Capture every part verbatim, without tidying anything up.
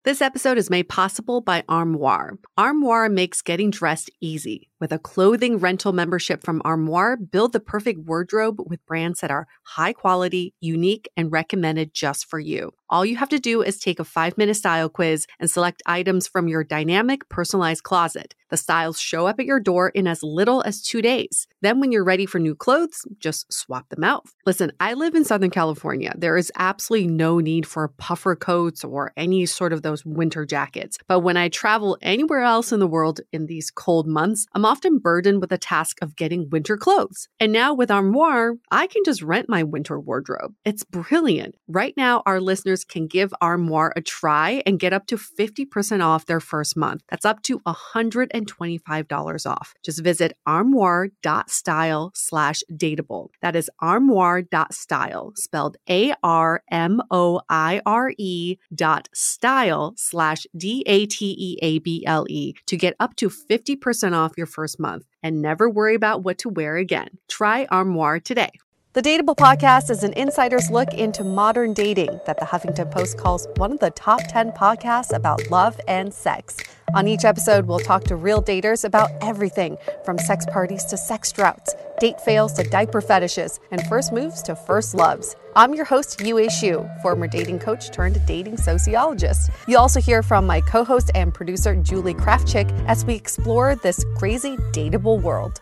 This episode is made possible by Armoire. Armoire makes getting dressed easy. With a clothing rental membership from Armoire, build the perfect wardrobe with brands that are high quality, unique, and recommended just for you. All you have to do is take a five-minute style quiz and select items from your dynamic, personalized closet. The styles show up at your door in as little as two days. Then when you're ready for new clothes, just swap them out. Listen, I live in Southern California. There is absolutely no need for puffer coats or any sort of those winter jackets. But when I travel anywhere else in the world in these cold months, I'm often burdened with the task of getting winter clothes. And now with Armoire, I can just rent my winter wardrobe. It's brilliant. Right now, our listeners can give Armoire a try and get up to fifty percent off their first month. That's up to one hundred twenty-five dollars off. Just visit armoire.style slash dateable. That is armoire.style, spelled A R M O I R E dot style slash D A T E A B L E to get up to fifty percent off your first month and never worry about what to wear again. Try Armoire today. The Dateable Podcast is an insider's look into modern dating that the Huffington Post calls one of the top ten podcasts about love and sex. On each episode, we'll talk to real daters about everything from sex parties to sex droughts, date fails to diaper fetishes, and first moves to first loves. I'm your host, Yue Xu, former dating coach turned dating sociologist. You'll also hear from my co-host and producer, Julie Krafchick, as we explore this crazy dateable world.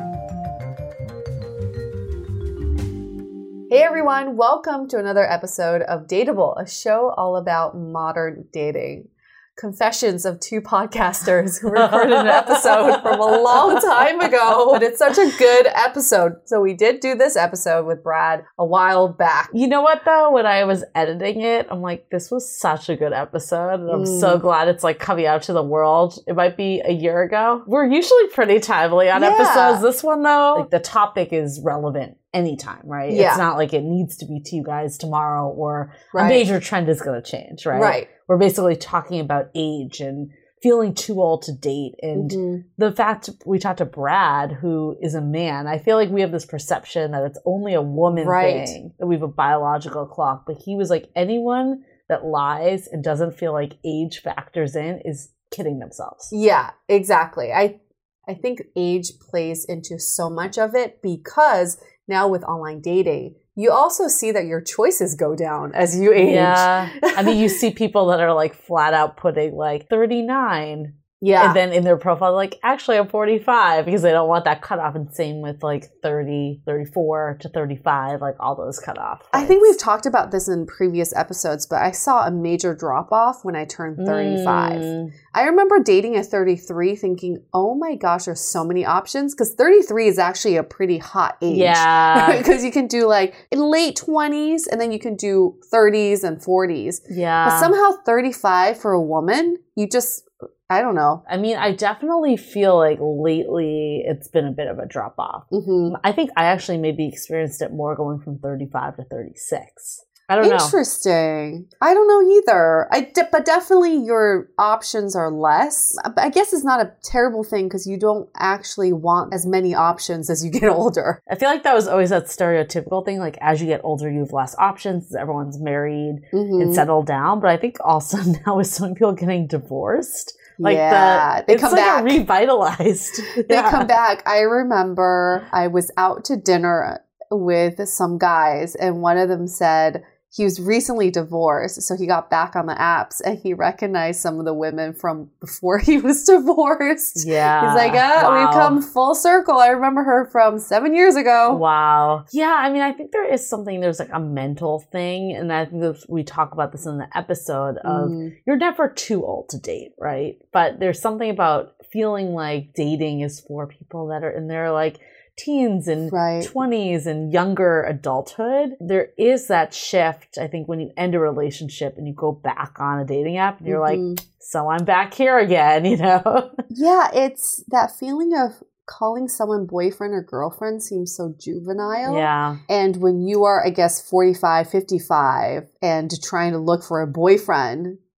Hey everyone, welcome to another episode of Dateable, a show all about modern dating. Confessions of two podcasters who recorded an episode from a long time ago, but it's such a good episode. So we did do this episode with Brad a while back. You know what though? When I was editing it, I'm like, this was such a good episode. And I'm mm. so glad it's like coming out to the world. It might be a year ago. We're usually pretty timely on yeah. episodes. This one though, like the topic is relevant anytime, right? Yeah. It's not like it needs to be to you guys tomorrow or right. a major trend is going to change, right? Right. We're basically talking about age and feeling too old to date. And mm-hmm. the fact we talked to Brad, who is a man, I feel like we have this perception that it's only a woman right. thing, that we have a biological clock. But he was like, anyone that lies and doesn't feel like age factors in is kidding themselves. Yeah, exactly. I I think age plays into so much of it because now with online dating, you also see that your choices go down as you age. Yeah. I mean, you see people that are like flat out putting like thirty-nine. Yeah. And then in their profile, like, actually, I'm forty-five because they don't want that cutoff. And same with like thirty, thirty-four to thirty-five, like all those cutoffs. I think we've talked about this in previous episodes, but I saw a major drop off when I turned thirty-five. Mm. I remember dating at thirty-three thinking, oh my gosh, there's so many options. Because thirty-three is actually a pretty hot age. Yeah. Because you can do like late twenties and then you can do thirties and forties. Yeah. But somehow thirty-five for a woman, you just... I don't know. I mean, I definitely feel like lately it's been a bit of a drop off. Mm-hmm. I think I actually maybe experienced it more going from thirty-five to thirty-six. I don't Interesting. know. Interesting. I don't know either. I de- but definitely your options are less. I guess it's not a terrible thing because you don't actually want as many options as you get older. I feel like that was always that stereotypical thing. Like as you get older, you have less options. Everyone's married mm-hmm. and settled down. But I think also now with some people getting divorced, like yeah, the, they it's come like back. revitalized. They yeah. come back. I remember I was out to dinner with some guys and one of them said, he was recently divorced, so he got back on the apps and he recognized some of the women from before he was divorced. Yeah. He's like, ah, wow. We've come full circle. I remember her from seven years ago. Wow. Yeah, I mean, I think there is something, there's like a mental thing, and I think we talk about this in the episode of mm. you're never too old to date, right? But there's something about feeling like dating is for people that are in their like teens and right. twenties and younger adulthood. There is that shift, I think, when you end a relationship and you go back on a dating app and you're mm-hmm. like, so I'm back here again, you know? Yeah, it's that feeling of calling someone boyfriend or girlfriend seems so juvenile. Yeah. And when you are, I guess, forty-five, fifty-five and trying to look for a boyfriend,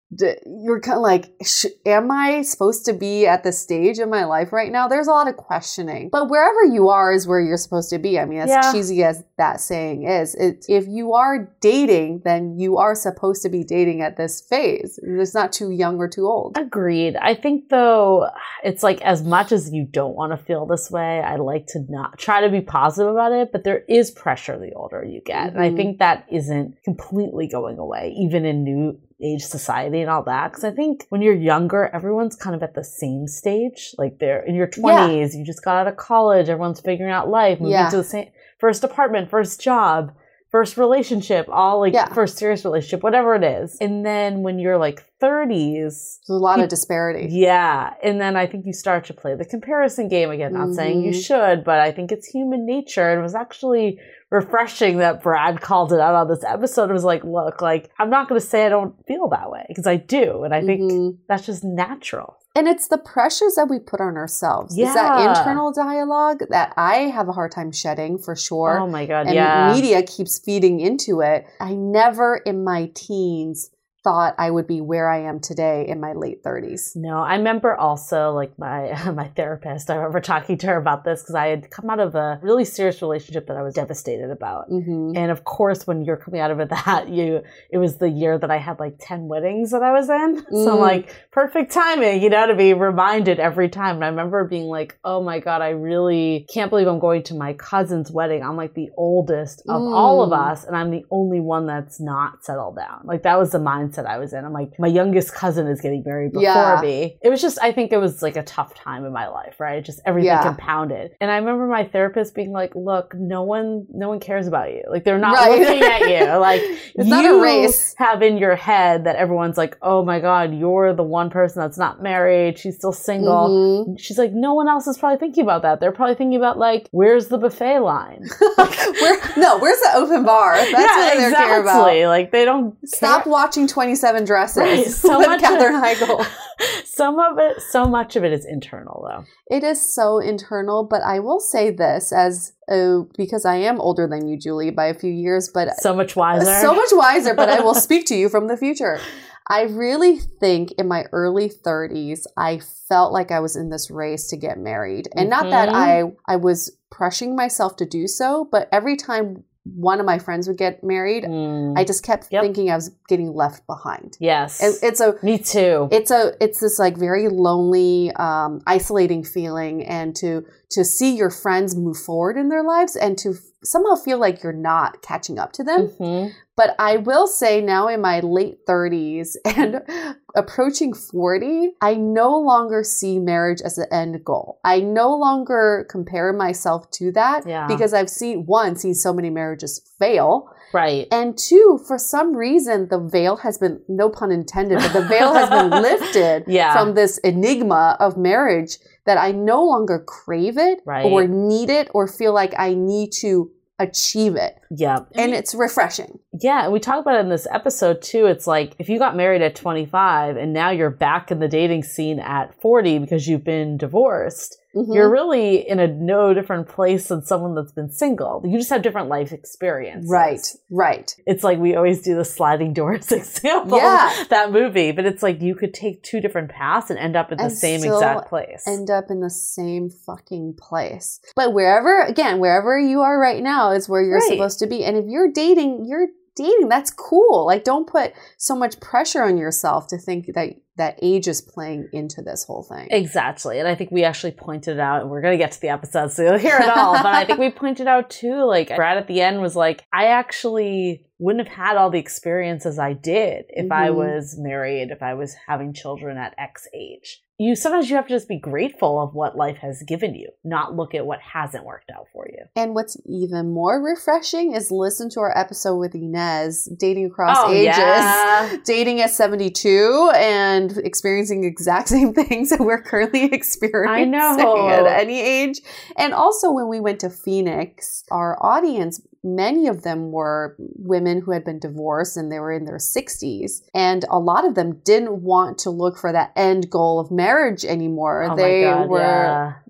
you're kind of like, sh- am I supposed to be at this stage in my life right now? There's a lot of questioning. But wherever you are is where you're supposed to be. I mean, as yeah. cheesy as that saying is, it, if you are dating, then you are supposed to be dating at this phase. It's not too young or too old. Agreed. I think, though, it's like as much as you don't want to feel this way, I like to not try to be positive about it, but there is pressure the older you get. Mm-hmm. And I think that isn't completely going away, even in new age society and all that. Because I think when you're younger, everyone's kind of at the same stage. Like they're in your twenties, yeah. you just got out of college, everyone's figuring out life, moving yeah. to the same first apartment, first job, first relationship, all like yeah. first serious relationship, whatever it is. And then when you're like thirties, there's a lot you, of disparity. Yeah. And then I think you start to play the comparison game again. Not mm-hmm. saying you should, but I think it's human nature. And it was actually refreshing that Brad called it out on this episode. It was like, look, like, I'm not going to say I don't feel that way, because I do. And I think mm-hmm. that's just natural. And it's the pressures that we put on ourselves. Yeah. It's that internal dialogue that I have a hard time shedding, for sure. Oh my God, and yeah. media keeps feeding into it. I never in my teens thought I would be where I am today in my late thirties. No, I remember also like my my therapist, I remember talking to her about this because I had come out of a really serious relationship that I was devastated about. Mm-hmm. And of course, when you're coming out of it, that you, it was the year that I had like ten weddings that I was in. Mm. So like perfect timing, you know, to be reminded every time. And I remember being like, oh my God, I really can't believe I'm going to my cousin's wedding. I'm like the oldest of mm. all of us. And I'm the only one that's not settled down. Like that was the mindset that I was in. I'm like, my youngest cousin is getting married before yeah. me. It was just, I think it was like a tough time in my life, right? Just everything yeah. compounded. And I remember my therapist being like, look, no one, no one cares about you. Like they're not right. looking at you. Like it's you not a race. Have in your head that everyone's like, oh my God, you're the one person that's not married. She's still single. Mm-hmm. She's like, no one else is probably thinking about that. They're probably thinking about like, where's the buffet line? Where, no, where's the open bar? That's yeah, what they exactly. care about. Like they don't Stop care. watching twenty-seven Dresses right. so with much Katherine of, Heigl. Some of it, so much of it is internal though. It is so internal, but I will say this as uh, because I am older than you, Julie, by a few years, but so much wiser, so much wiser, but I will speak to you from the future. I really think in my early thirties, I felt like I was in this race to get married. And mm-hmm. not that I, I was pressuring myself to do so, but every time one of my friends would get married, mm. I just kept yep. thinking I was getting left behind. Yes. And it's a me too. It's a it's this like very lonely, um, isolating feeling, and to to see your friends move forward in their lives and to somehow feel like you're not catching up to them. Mm-hmm. But I will say now in my late thirties and approaching forty, I no longer see marriage as an end goal. I no longer compare myself to that yeah. because I've seen, one, seen so many marriages fail. Right. And two, for some reason, the veil has been, no pun intended, but the veil has been lifted yeah. from this enigma of marriage that I no longer crave it right. or need it or feel like I need to achieve it. Yeah. And it's refreshing. Yeah. And we talk about it in this episode too. It's like if you got married at twenty-five and now you're back in the dating scene at forty because you've been divorced, mm-hmm. you're really in a no different place than someone that's been single. You just have different life experiences. Right. Right. It's like we always do the sliding doors example, yeah. that movie, but it's like you could take two different paths and end up in the and same exact place. End up in the same fucking place. But wherever, again, wherever you are right now is where you're right. supposed to be. And if you're dating, you're dating. That's cool. Like, don't put so much pressure on yourself to think that that age is playing into this whole thing. Exactly. And I think we actually pointed out, and we're going to get to the episode, so you'll hear it all. But I think we pointed out too, like Brad at the end was like, I actually wouldn't have had all the experiences I did if mm-hmm. I was married, if I was having children at X age. You sometimes you have to just be grateful of what life has given you, not look at what hasn't worked out for you. And what's even more refreshing is listen to our episode with Inez, dating across oh, ages, yeah. dating at seventy-two and experiencing the exact same things that we're currently experiencing I know. at any age. And also when we went to Phoenix, our audience, many of them were women who had been divorced and they were in their sixties. And a lot of them didn't want to look for that end goal of marriage anymore. Oh they my God, were yeah.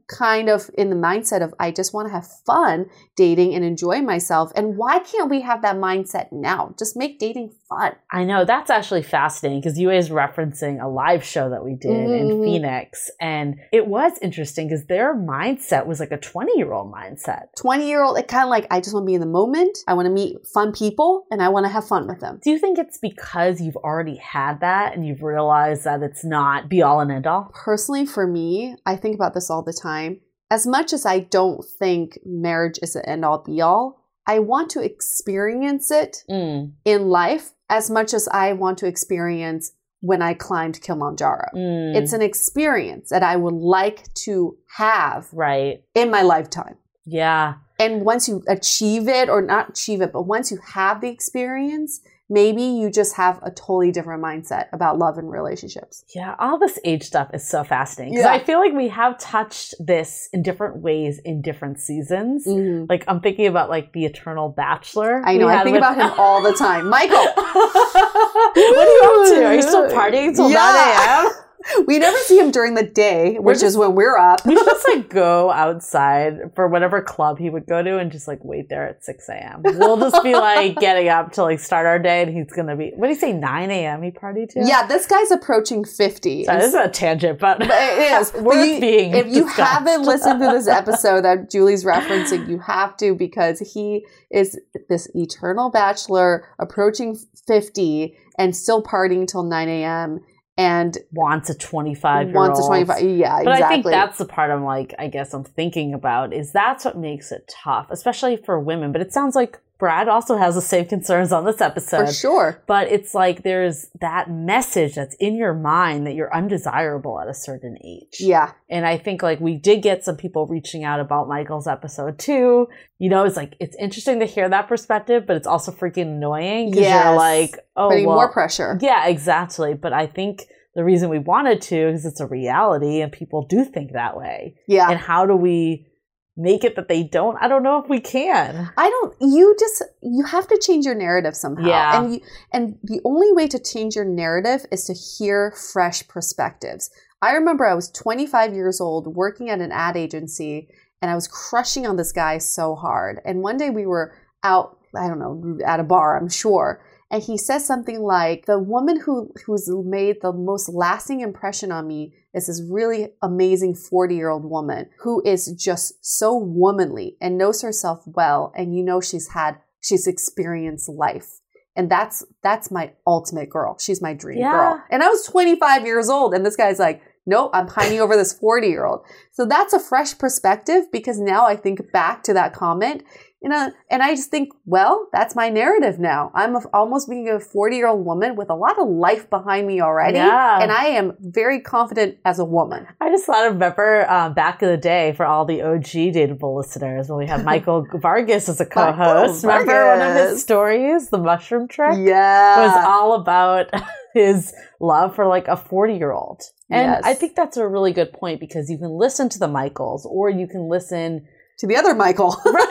kind of in the mindset of, I just want to have fun dating and enjoy myself. And why can't we have that mindset now? Just make dating fun. I know. That's actually fascinating because Yue is referencing a live show that we did mm-hmm. in Phoenix. And it was interesting because their mindset was like a twenty-year-old mindset. twenty-year-old, it kind of like, I just want to be in the moment. I want to meet fun people and I want to have fun with them. Do you think it's because you've already had that and you've realized that it's not be all and end all? Personally, for me, I think about this all the time. As much as I don't think marriage is an end all be all, I want to experience it mm. in life as much as I want to experience when I climbed Kilimanjaro. Mm. It's an experience that I would like to have right. in my lifetime. Yeah. And once you achieve it, or not achieve it, but once you have the experience, maybe you just have a totally different mindset about love and relationships. Yeah, all this age stuff is so fascinating. Because yeah. I feel like we have touched this in different ways in different seasons. Mm-hmm. Like, I'm thinking about, like, The Eternal Bachelor. I know, I think with- about him all the time. Michael! What are you up to? Are you still partying till yeah. nine a.m.? We never see him during the day, which just, is when we're up. We should just like go outside for whatever club he would go to and just like wait there at six a.m. We'll just be like getting up to like start our day and he's going to be, what do you say, nine a.m. he partied to? Yeah, this guy's approaching fifty. Sorry, this is a tangent, but, but it is. Worth you, being If you discussed. haven't listened to this episode that Julie's referencing, you have to, because he is this eternal bachelor approaching fifty and still partying till nine a.m. and wants a twenty-five year old. Wants a twenty-five. Yeah, exactly. But I think that's the part I'm like, I guess I'm thinking about is that's what makes it tough, especially for women. But it sounds like Brad also has the same concerns on this episode. For sure. But it's like there's that message that's in your mind that you're undesirable at a certain age. Yeah. And I think like we did get some people reaching out about Michael's episode too. You know, it's like, it's interesting to hear that perspective, but it's also freaking annoying because yes. you're like, oh, putting well, more pressure. Yeah, exactly. But I think the reason we wanted to is it's a reality and people do think that way. Yeah. And how do we make it that they don't? I don't know if we can. I don't, you just, you have to change your narrative somehow. Yeah. And you, and the only way to change your narrative is to hear fresh perspectives. I remember I was twenty-five years old working at an ad agency and I was crushing on this guy so hard. And one day we were out, I don't know, at a bar, I'm sure. And he says something like, the woman who who's made the most lasting impression on me is this really amazing forty-year-old woman who is just so womanly and knows herself well. And you know she's had, she's experienced life. And that's that's my ultimate girl. She's my dream yeah. girl. And I was twenty-five years old. And this guy's like, nope, I'm pining over this forty-year-old. So that's a fresh perspective because now I think back to that comment. You know, and I just think, well, that's my narrative now. I'm a, almost being a forty-year-old woman with a lot of life behind me already. Yeah. And I am very confident as a woman. I just thought of, remember um, back in the day for all the O G Dateable listeners when we had Michael Vargas as a co-host. Remember one of his stories, the mushroom trick? Yeah. It was all about his love for like a forty-year-old. And yes. I think that's a really good point because you can listen to the Michaels or you can listen to the other Michael.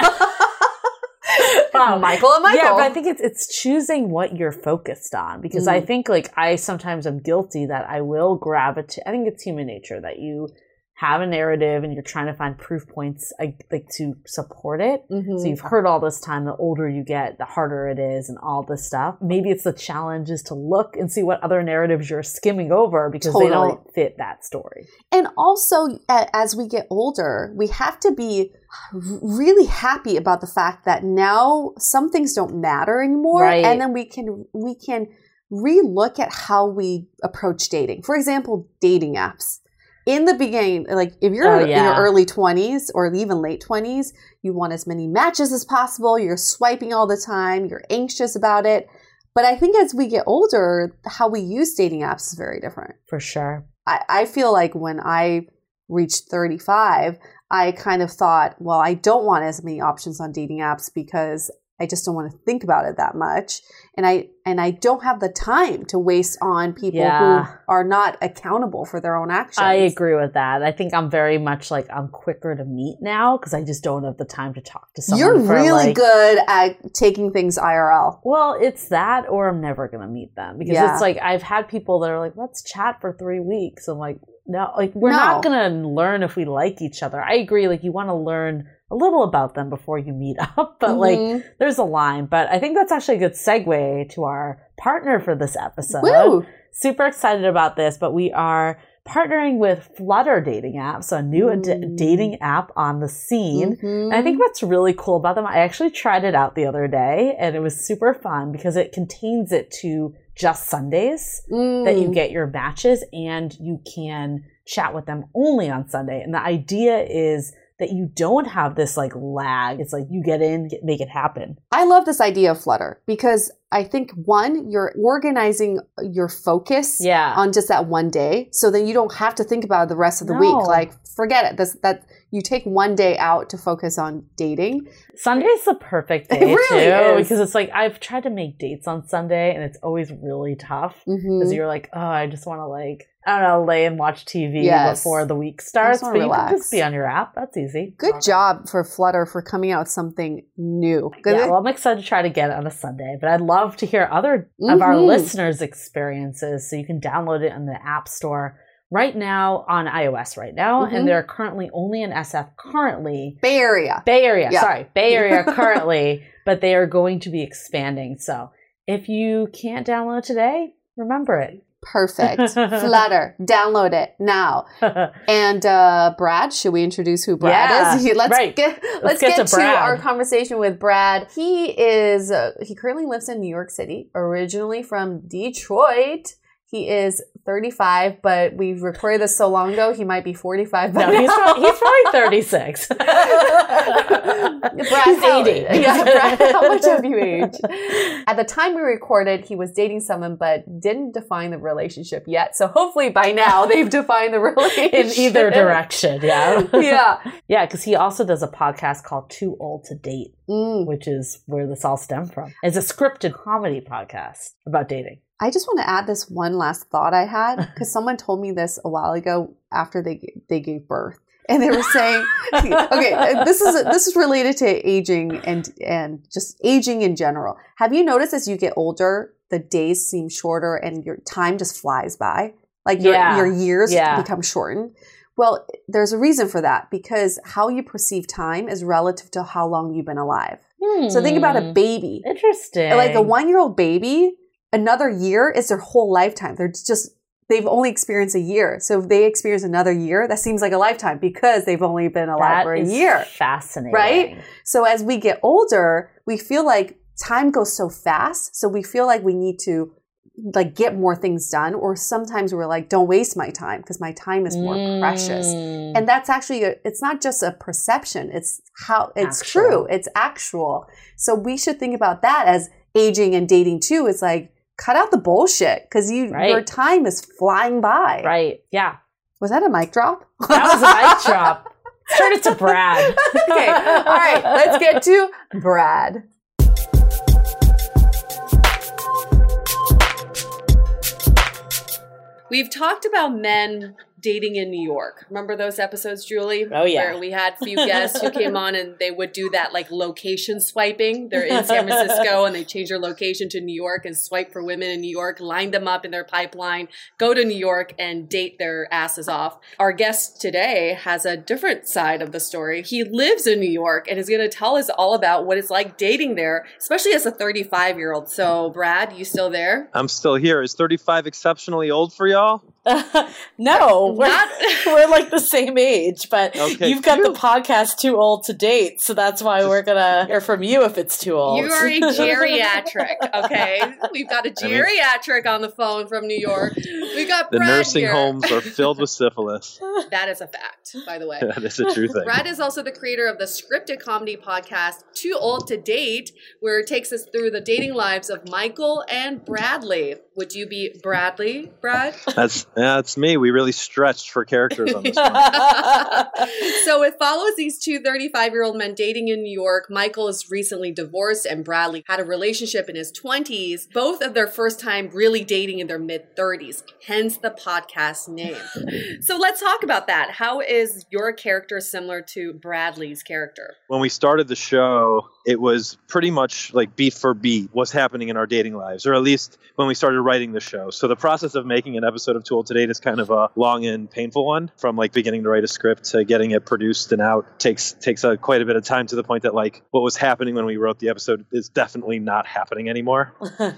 Um, Michael and Michael. Yeah, but I think it's it's choosing what you're focused on because mm. I think like I sometimes am guilty that I will gravitate. I think it's human nature that you have a narrative and you're trying to find proof points like, like to support it. Mm-hmm. So you've heard all this time, the older you get, the harder it is and all this stuff. Maybe it's the challenge is to look and see what other narratives you're skimming over because totally. They don't fit that story. And also, as we get older, we have to be really happy about the fact that now some things don't matter anymore. Right. And then we can, we can re-look at how we approach dating. For example, dating apps. In the beginning, like if you're oh, yeah. in your early twenties or even late twenties, you want as many matches as possible. You're swiping all the time. You're anxious about it. But I think as we get older, how we use dating apps is very different. For sure. I, I feel like when I reached thirty-five, I kind of thought, well, I don't want as many options on dating apps because I just don't want to think about it that much. And I and I don't have the time to waste on people yeah. who are not accountable for their own actions. I agree with that. I think I'm very much like I'm quicker to meet now because I just don't have the time to talk to someone. You're for really like, good at taking things I R L. Well, it's that or I'm never going to meet them because yeah. it's like I've had people that are like, let's chat for three weeks. I'm like, No, like we're No. not going to learn if we like each other. I agree. Like you want to learn a little about them before you meet up, but Mhm. like there's a line. But I think that's actually a good segue to our partner for this episode. Woo! Super excited about this, but we are partnering with Flutter dating app, so a new ad- Mm. dating app on the scene. Mhm. And I think what's really cool about them, I actually tried it out the other day, and it was super fun because it contains it to just Sundays that you Mm. get your matches, and you can chat with them only on Sunday. And the idea is that you don't have this like lag. It's like you get in, get, make it happen. I love this idea of Flutter because I think, one, you're organizing your focus Yeah. on just that one day, so then you don't have to think about it the rest of the No. week. Like, forget it. This that you take one day out to focus on dating. Sunday's the perfect day It really too, is. because it's like I've tried to make dates on Sunday, and it's always really tough because Mhm. you're like, oh, I just want to like I don't know, lay and watch T V Yes. before the week starts. wanna But you relax. can just be on your app. That's easy. Good job for Flutter for coming out with something new. Good. Yeah, well, I'm excited to try to get it on a Sunday, but I'd love to hear other of our Mhm. listeners' experiences. So you can download it in the App Store right now on iOS right now, Mhm. and they're currently only in S F currently. Bay Area. Bay Area, Yeah. sorry, Bay Area currently, but they are going to be expanding. So if you can't download today, remember it. Perfect. Flutter. Download it now. And uh, Brad, should we introduce who Brad Yeah, is? Let's right. get Let's let's, get get, to to, Brad. our conversation with Brad. He is uh, he currently lives in New York City, originally from Detroit. He is thirty-five, but we recorded this so long ago, he might be forty-five. By No, now. he's probably, he's probably thirty-six. Brad, He's how, eighty. Yeah, Brad, how much have you aged? At the time we recorded, he was dating someone, but didn't define the relationship yet. So hopefully by now they've defined the relationship In either direction, yeah. Yeah. Yeah, because he also does a podcast called Too Old to Date, Mm. which is where this all stemmed from. It's a scripted comedy podcast about dating. I just want to add this one last thought I had because someone told me this a while ago after they they gave birth, and they were saying, okay, this is this is related to aging and and just aging in general. Have you noticed as you get older, the days seem shorter and your time just flies by, like your Yeah. your years Yeah. become shortened? Well, there's a reason for that because how you perceive time is relative to how long you've been alive. So think about a baby. Interesting. Like a one-year-old baby, another year is their whole lifetime. They're just, they've only experienced a year. So if they experience another year, that seems like a lifetime because they've only been alive That for a is year. fascinating. Right? So as we get older, we feel like time goes so fast. So we feel like we need to like get more things done. Or sometimes we're like, don't waste my time because my time is more Mm. precious. And that's actually, a, it's not just a perception. It's how, it's Actual. true. It's actual. So we should think about that as aging and dating too. It's like, cut out the bullshit because you Right. your time is flying by. Right. Yeah. Was that a mic drop? That was a mic drop. Turn it to Brad. Okay. All right. Let's get to Brad. We've talked about men dating in New York. Remember those episodes, Julie? Oh, yeah. Where we had a few guests who came on and they would do that like location swiping. They're in San Francisco and they change their location to New York and swipe for women in New York, line them up in their pipeline, go to New York and date their asses off. Our guest today has a different side of the story. He lives in New York and is going to tell us all about what it's like dating there, especially as a thirty-five-year-old. So, Brad, you still there? I'm still here. Is thirty-five exceptionally old for y'all? No, we're, Not- we're like the same age, but Okay, you've got phew. the podcast Too Old to Date, so that's why we're gonna hear from you if it's too old. You are a geriatric, okay? We've got a I mean- geriatric on the phone from New York. We got The Brad nursing here. homes are filled with syphilis. That is a fact, by the way. That is a true thing. Brad is also the creator of the scripted comedy podcast Too Old to Date, where it takes us through the dating lives of Michael and Bradley. Would you be Bradley, Brad? That's yeah, that's me. We really stretched for characters on this one. So it follows these two thirty-five-year-old men dating in New York. Michael is recently divorced and Bradley had a relationship in his twenties. Both of their first time really dating in their mid-thirties, hence the podcast name. So let's talk about that. How is your character similar to Bradley's character? When we started the show, it was pretty much like beat for beat what's happening in our dating lives, or at least when we started writing the show. So the process of making an episode of Too Old to Date is kind of a long and painful one. From like beginning to write a script to getting it produced and out takes takes a, quite a bit of time, to the point that like what was happening when we wrote the episode is definitely not happening anymore.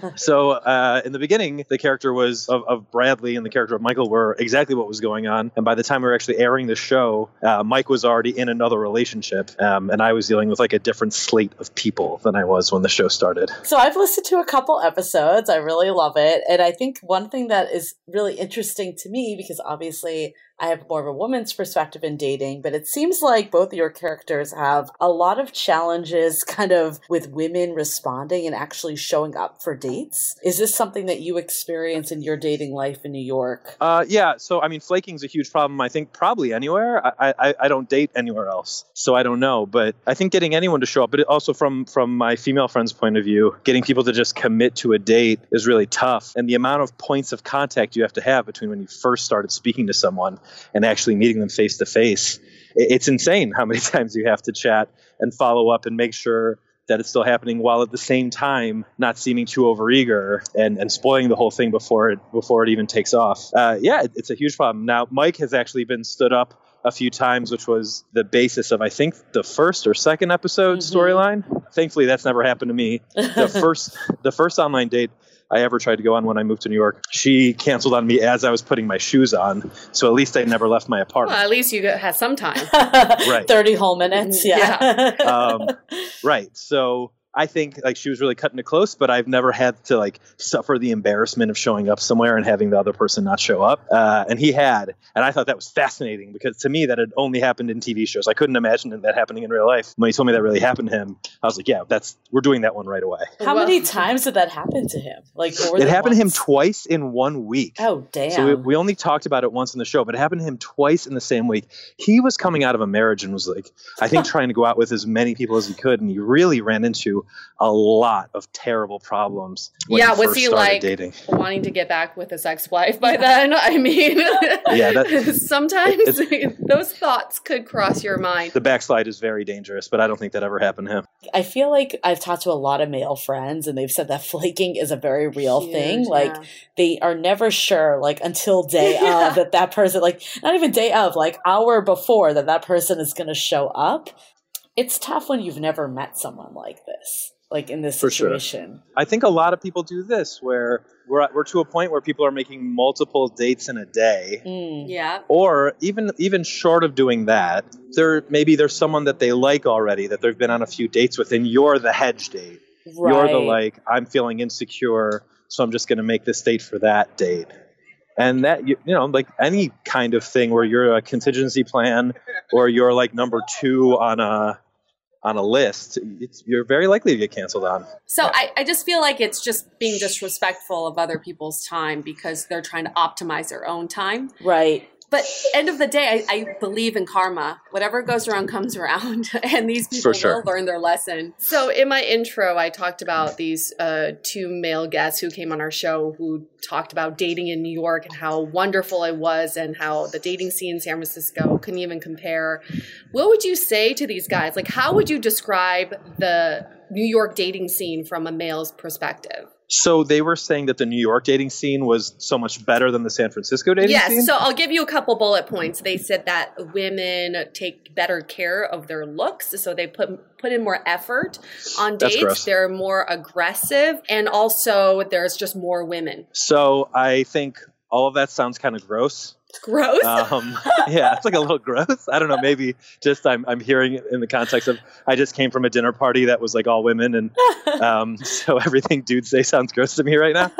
So uh, in the beginning, the character was of, of Bradley and the character of Michael were exactly what was going on. And by the time we were actually airing the show, uh, Mike was already in another relationship, um, and I was dealing with like a different slate of people than I was when the show started. So I've listened to a couple episodes. I really love it. And I think one thing that is really interesting to me, because obviously I have more of a woman's perspective in dating, but it seems like both of your characters have a lot of challenges kind of with women responding and actually showing up for dates. Is this something that you experience in your dating life in New York? Uh, yeah. So, I mean, flaking is a huge problem, I think, probably anywhere. I, I, I don't date anywhere else, so I don't know. But I think getting anyone to show up, but also from, from my female friend's point of view, getting people to just commit to a date is really tough. And the amount of points of contact you have to have between when you first started speaking to someone and actually meeting them face to face, it's insane how many times you have to chat and follow up and make sure that it's still happening, while at the same time not seeming too overeager and, and spoiling the whole thing before it before it even takes off. Uh, yeah, it, it's a huge problem. Now, Mike has actually been stood up a few times, which was the basis of, I think, the first or second episode mm-hmm. storyline. Thankfully, that's never happened to me. The first the first online date I ever tried to go on when I moved to New York, she canceled on me as I was putting my shoes on. So at least I never left my apartment. Well, at least you had some time. Right. thirty whole minutes. Yeah. yeah. um, right. So I think like she was really cutting it close, but I've never had to like suffer the embarrassment of showing up somewhere and having the other person not show up. Uh, and he had, and I thought that was fascinating, because to me that had only happened in T V shows. I couldn't imagine that happening in real life. When he told me that really happened to him, I was like, yeah, that's, we're doing that one right away. How well, many times did that happen to him? Like more it than happened once? to him twice in one week. Oh, damn. So we, we only talked about it once in the show, but it happened to him twice in the same week. He was coming out of a marriage and was like, I think trying to go out with as many people as he could. And he really ran into a lot of terrible problems when yeah, he was first he started like dating. wanting to get back with his ex-wife by then? I mean, yeah, that, sometimes those thoughts could cross your mind. The backslide is very dangerous, but I don't think that ever happened to him. I feel like I've talked to a lot of male friends, and they've said that flaking is a very real Huge, thing. Like yeah. they are never sure, like until day Yeah. of, that that person, like not even day of, like hour before, that that person is going to show up. It's tough when you've never met someone like this. Like in this For situation. Sure. I think a lot of people do this, where we're at, we're to a point where people are making multiple dates in a day. Mm. Yeah. Or even even short of doing that, there maybe there's someone that they like already, that they've been on a few dates with, and you're the hedge date. Right. You're the like, I'm feeling insecure, so I'm just going to make this date for that date. And that, you, you know, like any kind of thing where you're a contingency plan, or you're like number two on a on a list, it's, you're very likely to get canceled on. So I, I just feel like it's just being disrespectful of other people's time because they're trying to optimize their own time. Right. But end of the day, I, I believe in karma. Whatever goes around comes around, and these people For sure. will learn their lesson. So in my intro, I talked about these uh, two male guests who came on our show who talked about dating in New York and how wonderful it was, and how the dating scene in San Francisco couldn't even compare. What would you say to these guys? Like, how would you describe the New York dating scene from a male's perspective? So they were saying that the New York dating scene was so much better than the San Francisco dating yes, scene? Yes, so I'll give you a couple bullet points. They said that women take better care of their looks, so they put put in more effort on That's dates. gross. They're more aggressive, and also there's just more women. So I think all of that sounds kind of gross. Gross? Um, yeah, it's like a little gross. I don't know. Maybe just I'm I'm hearing it in the context of I just came from a dinner party that was like all women, and um, so everything dudes say sounds gross to me right now.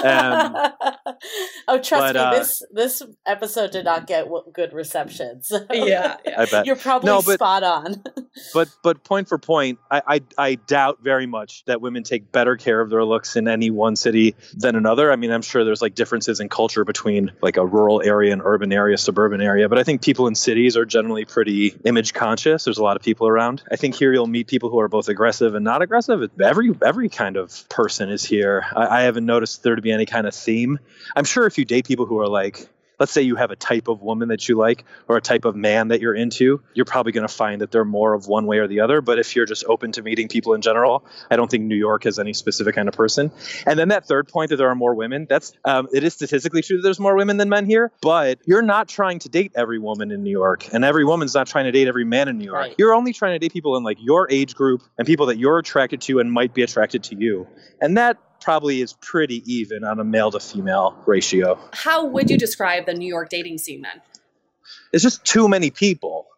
Um, oh, trust but, me, uh, this this episode did not get w- good reception. So yeah, yeah. I bet. You're probably No, but- spot on. But but point for point, I, I I doubt very much that women take better care of their looks in any one city than another. I mean, I'm sure there's like differences in culture between like a rural area and urban area, suburban area, but I think people in cities are generally pretty image conscious. There's a lot of people around. I think here you'll meet people who are both aggressive and not aggressive. Every every kind of person is here. I, I haven't noticed there to be any kind of theme. I'm sure if you date people who are like let's say you have a type of woman that you like or a type of man that you're into, you're probably going to find that they're more of one way or the other. But if you're just open to meeting people in general, I don't think New York has any specific kind of person. And then that third point that there are more women, that's um, it is statistically true that there's more women than men here, but you're not trying to date every woman in New York, and every woman's not trying to date every man in New York. Right. You're only trying to date people in like your age group and people that you're attracted to and might be attracted to you. And that probably is pretty even on a male to female ratio. How would you describe the New York dating scene then? It's just too many people.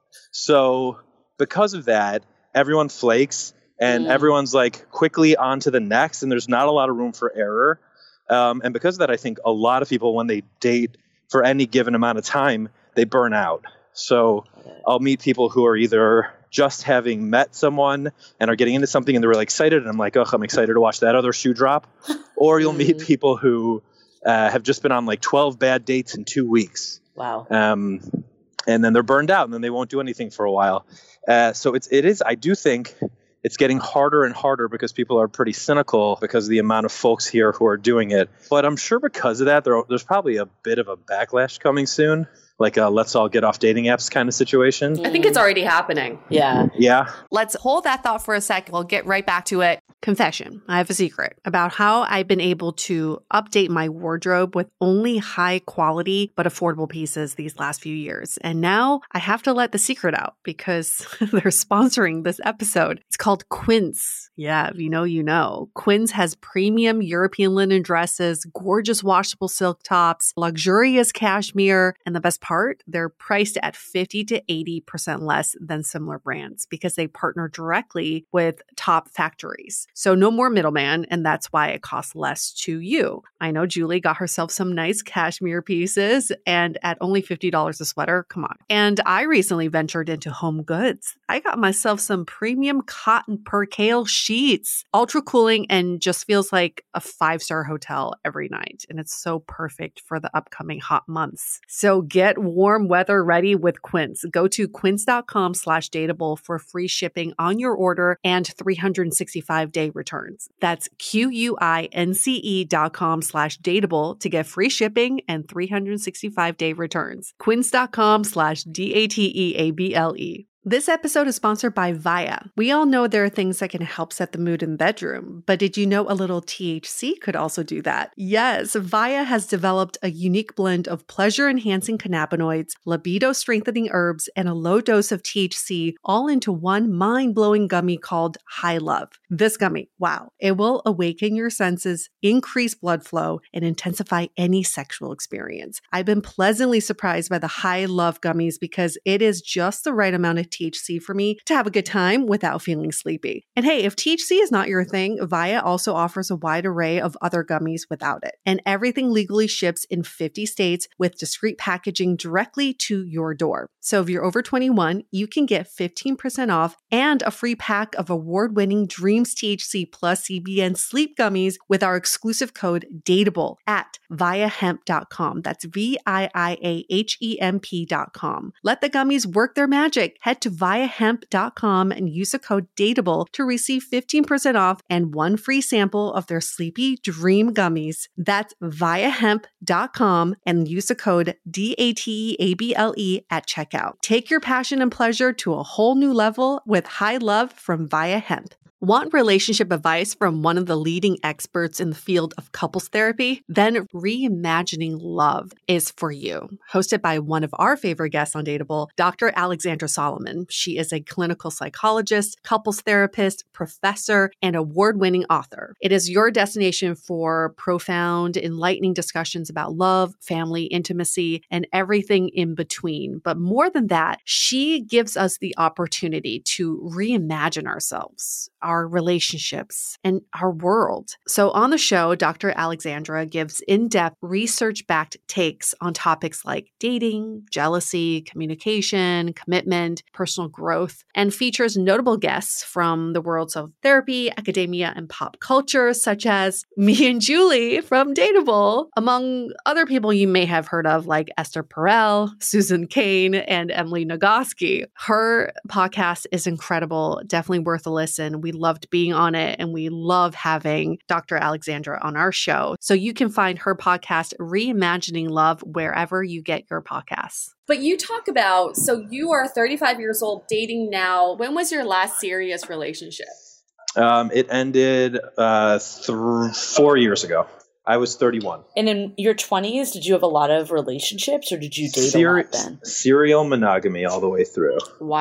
So because of that, everyone flakes and mm. everyone's like quickly on to the next, and there's not a lot of room for error. Um, and because of that, I think a lot of people, when they date for any given amount of time, they burn out. So I'll meet people who are either just having met someone and are getting into something and they're really excited, and I'm like, oh, I'm excited to watch that other shoe drop. Or you'll meet people who uh, have just been on like twelve bad dates in two weeks. Wow. Um, and then they're burned out, and then they won't do anything for a while. Uh, so it's, it is, I do think it's getting harder and harder because people are pretty cynical because of the amount of folks here who are doing it. But I'm sure because of that, there, there's probably a bit of a backlash coming soon. Like a let's all get off dating apps kind of situation. I think it's already happening. Yeah. Yeah. Let's hold that thought for a sec. We'll get right back to it. Confession. I have a secret about how I've been able to update my wardrobe with only high quality but affordable pieces these last few years. And now I have to let the secret out because they're sponsoring this episode. It's called Quince. Yeah, if you know, you know. Quince has premium European linen dresses, gorgeous washable silk tops, luxurious cashmere, and the best part, they're priced at fifty to eighty percent less than similar brands because they partner directly with top factories. So no more middleman, and that's why it costs less to you. I know Julie got herself some nice cashmere pieces, and at only fifty dollars a sweater, come on. And I recently ventured into home goods. I got myself some premium cotton percale sheets, ultra cooling, and just feels like a five-star hotel every night. And it's so perfect for the upcoming hot months. So get warm weather ready with Quince. Go to quince.com slash dateable for free shipping on your order and three hundred sixty-five day returns. That's Q-U-I-N-C-E dot com slash dateable to get free shipping and three hundred sixty-five day returns. Quince.com slash D-A-T-E-A-B-L-E. This episode is sponsored by Viia. We all know there are things that can help set the mood in the bedroom, but did you know a little T H C could also do that? Yes, Viia has developed a unique blend of pleasure-enhancing cannabinoids, libido-strengthening herbs, and a low dose of T H C all into one mind-blowing gummy called High Love. This gummy, wow, it will awaken your senses, increase blood flow, and intensify any sexual experience. I've been pleasantly surprised by the High Love gummies because it is just the right amount of T H C for me to have a good time without feeling sleepy. And hey, if T H C is not your thing, Viia also offers a wide array of other gummies without it. And everything legally ships in fifty states with discreet packaging directly to your door. So if you're over twenty-one, you can get fifteen percent off and a free pack of award-winning Dreams T H C plus C B N sleep gummies with our exclusive code DATEABLE at viia hemp dot com. That's V I I A H E M P dot com. Let the gummies work their magic. Head to viia hemp dot com and use the code DATEABLE to receive fifteen percent off and one free sample of their Sleepy Dream gummies. That's viia hemp dot com and use the code D A T E A B L E at checkout. Take your passion and pleasure to a whole new level with High Love from Viia Hemp. Want relationship advice from one of the leading experts in the field of couples therapy? Then Reimagining Love is for you. Hosted by one of our favorite guests on Dateable, Doctor Alexandra Solomon. She is a clinical psychologist, couples therapist, professor, and award-winning author. It is your destination for profound, enlightening discussions about love, family, intimacy, and everything in between. But more than that, she gives us the opportunity to reimagine ourselves, our relationships, and our world. So on the show, Doctor Alexandra gives in-depth, research-backed takes on topics like dating, jealousy, communication, commitment, personal growth, and features notable guests from the worlds of therapy, academia, and pop culture, such as me and Julie from Dateable, among other people you may have heard of like Esther Perel, Susan Cain, and Emily Nagoski. Her podcast is incredible, definitely worth a listen. We loved being on it. And we love having Doctor Alexandra on our show. So you can find her podcast, Reimagining Love, wherever you get your podcasts. But you talk about, so you are thirty-five years old, dating now. When was your last serious relationship? Um, it ended uh, th- four years ago. I was thirty-one. And in your twenties, did you have a lot of relationships or did you date Ser- a lot then? Serial monogamy all the way through.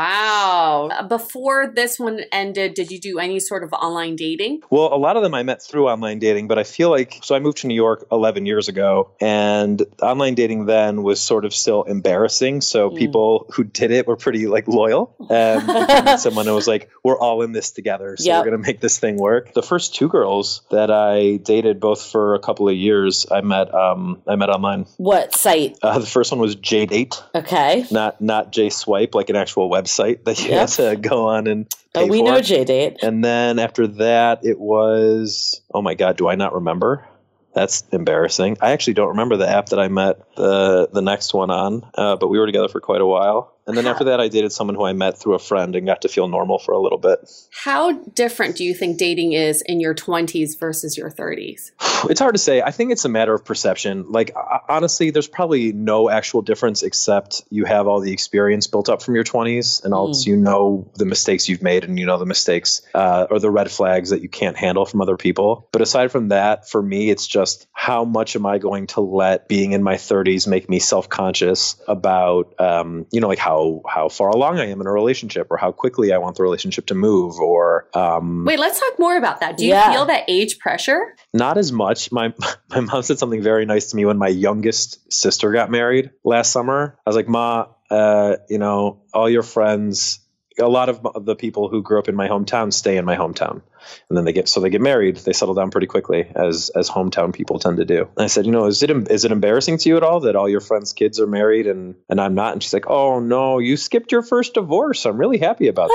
Wow. Before this one ended, did you do any sort of online dating? Well, a lot of them I met through online dating, but I feel like, so I moved to New York eleven years ago, and online dating then was sort of still embarrassing. So mm. people who did it were pretty like loyal. Um, someone who was like, we're all in this together, so yep. we're going to make this thing work. The first two girls that I dated, both for a couple of years, I met um I met online. What site? Uh, the first one was JDate. Okay. Not not JSwipe, like an actual website that you yep. have to go on and pay oh, we for. know JDate. And then after that, it was, oh my God, do I not remember? That's embarrassing. I actually don't remember the app that I met the the next one on, uh, but we were together for quite a while. And then after that, I dated someone who I met through a friend and got to feel normal for a little bit. How different do you think dating is in your twenties versus your thirties? It's hard to say. I think it's a matter of perception. Like, honestly, there's probably no actual difference except you have all the experience built up from your twenties and also mm. you know the mistakes you've made and you know the mistakes uh, or the red flags that you can't handle from other people. But aside from that, for me, it's just how much am I going to let being in my thirties make me self-conscious about, um, you know, like how how far along I am in a relationship or how quickly I want the relationship to move or... Um, Wait, let's talk more about that. Do you yeah. feel that age pressure? Not as much. My my mom said something very nice to me when my youngest sister got married last summer. I was like, Ma, uh, you know, all your friends, a lot of the people who grew up in my hometown stay in my hometown. And then they get, so they get married, they settle down pretty quickly as, as hometown people tend to do. And I said, you know, is it, is it embarrassing to you at all that all your friends' kids are married and, and I'm not? And she's like, oh no, you skipped your first divorce. I'm really happy about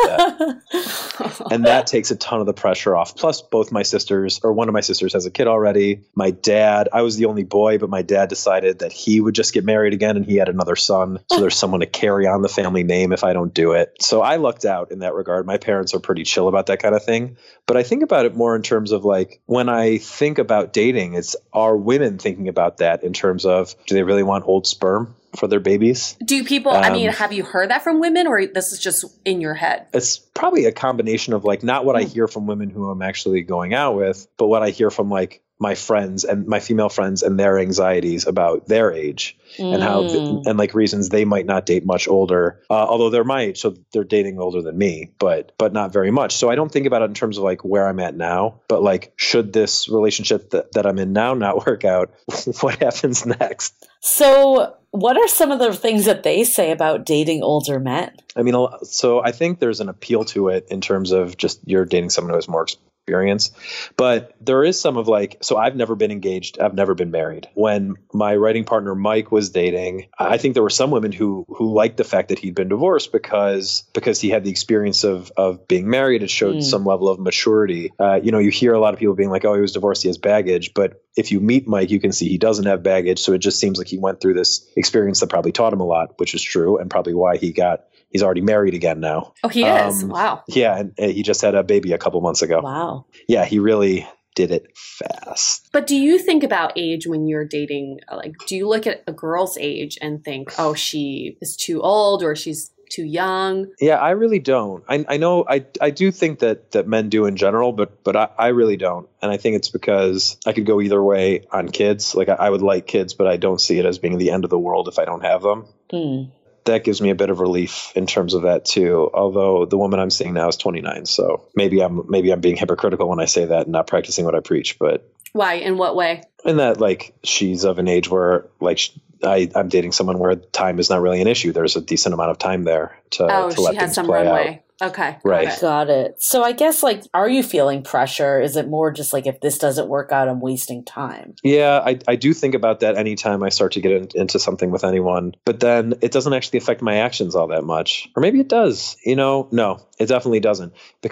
that. And that takes a ton of the pressure off. Plus both my sisters, or one of my sisters has a kid already. My dad, I was the only boy, but my dad decided that he would just get married again and he had another son. So there's someone to carry on the family name if I don't do it. So I lucked out in that regard. My parents are pretty chill about that kind of thing. But I think about it more in terms of like, when I think about dating, it's are women thinking about that in terms of, do they really want old sperm for their babies? Do people, um, I mean, have you heard that from women or this is just in your head? It's probably a combination of like, not what I hear from women who I'm actually going out with, but what I hear from like my friends and my female friends and their anxieties about their age mm. and how, th- and like reasons they might not date much older, uh, although they're my age. So they're dating older than me, but, but not very much. So I don't think about it in terms of like where I'm at now, but like, should this relationship that, that I'm in now not work out, what happens next? So what are some of the things that they say about dating older men? I mean, so I think there's an appeal to it in terms of just you're dating someone who has more experience. But there is some of like, so I've never been engaged. I've never been married. When my writing partner, Mike, was dating, I think there were some women who who liked the fact that he'd been divorced because because he had the experience of of being married. It showed mm. some level of maturity. Uh, you know, you hear a lot of people being like, oh, he was divorced, he has baggage. But if you meet Mike, you can see he doesn't have baggage. So it just seems like he went through this experience that probably taught him a lot, which is true, and probably why he got He's already married again now. Oh, he um, is? Wow. Yeah, and, and he just had a baby a couple months ago. Wow. Yeah, he really did it fast. But do you think about age when you're dating? Like, do you look at a girl's age and think, oh, she is too old or she's too young? Yeah, I really don't. I, I know I I do think that that men do in general, but but I, I really don't. And I think it's because I could go either way on kids. Like I, I would like kids, but I don't see it as being the end of the world if I don't have them. Hmm. That gives me a bit of relief in terms of that too. Although the woman I'm seeing now is twenty-nine, so maybe I'm maybe I'm being hypocritical when I say that and not practicing what I preach. But why? In what way? In that, like, she's of an age where, like, I, I'm dating someone where time is not really an issue. There's a decent amount of time there to, oh, to let she has things some play runway. out. Okay. Right. Got it. got it. So I guess, like, are you feeling pressure? Is it more just like, if this doesn't work out, I'm wasting time? Yeah, I, I do think about that anytime I start to get in, into something with anyone. But then it doesn't actually affect my actions all that much. Or maybe it does. You know, no, it definitely doesn't. Because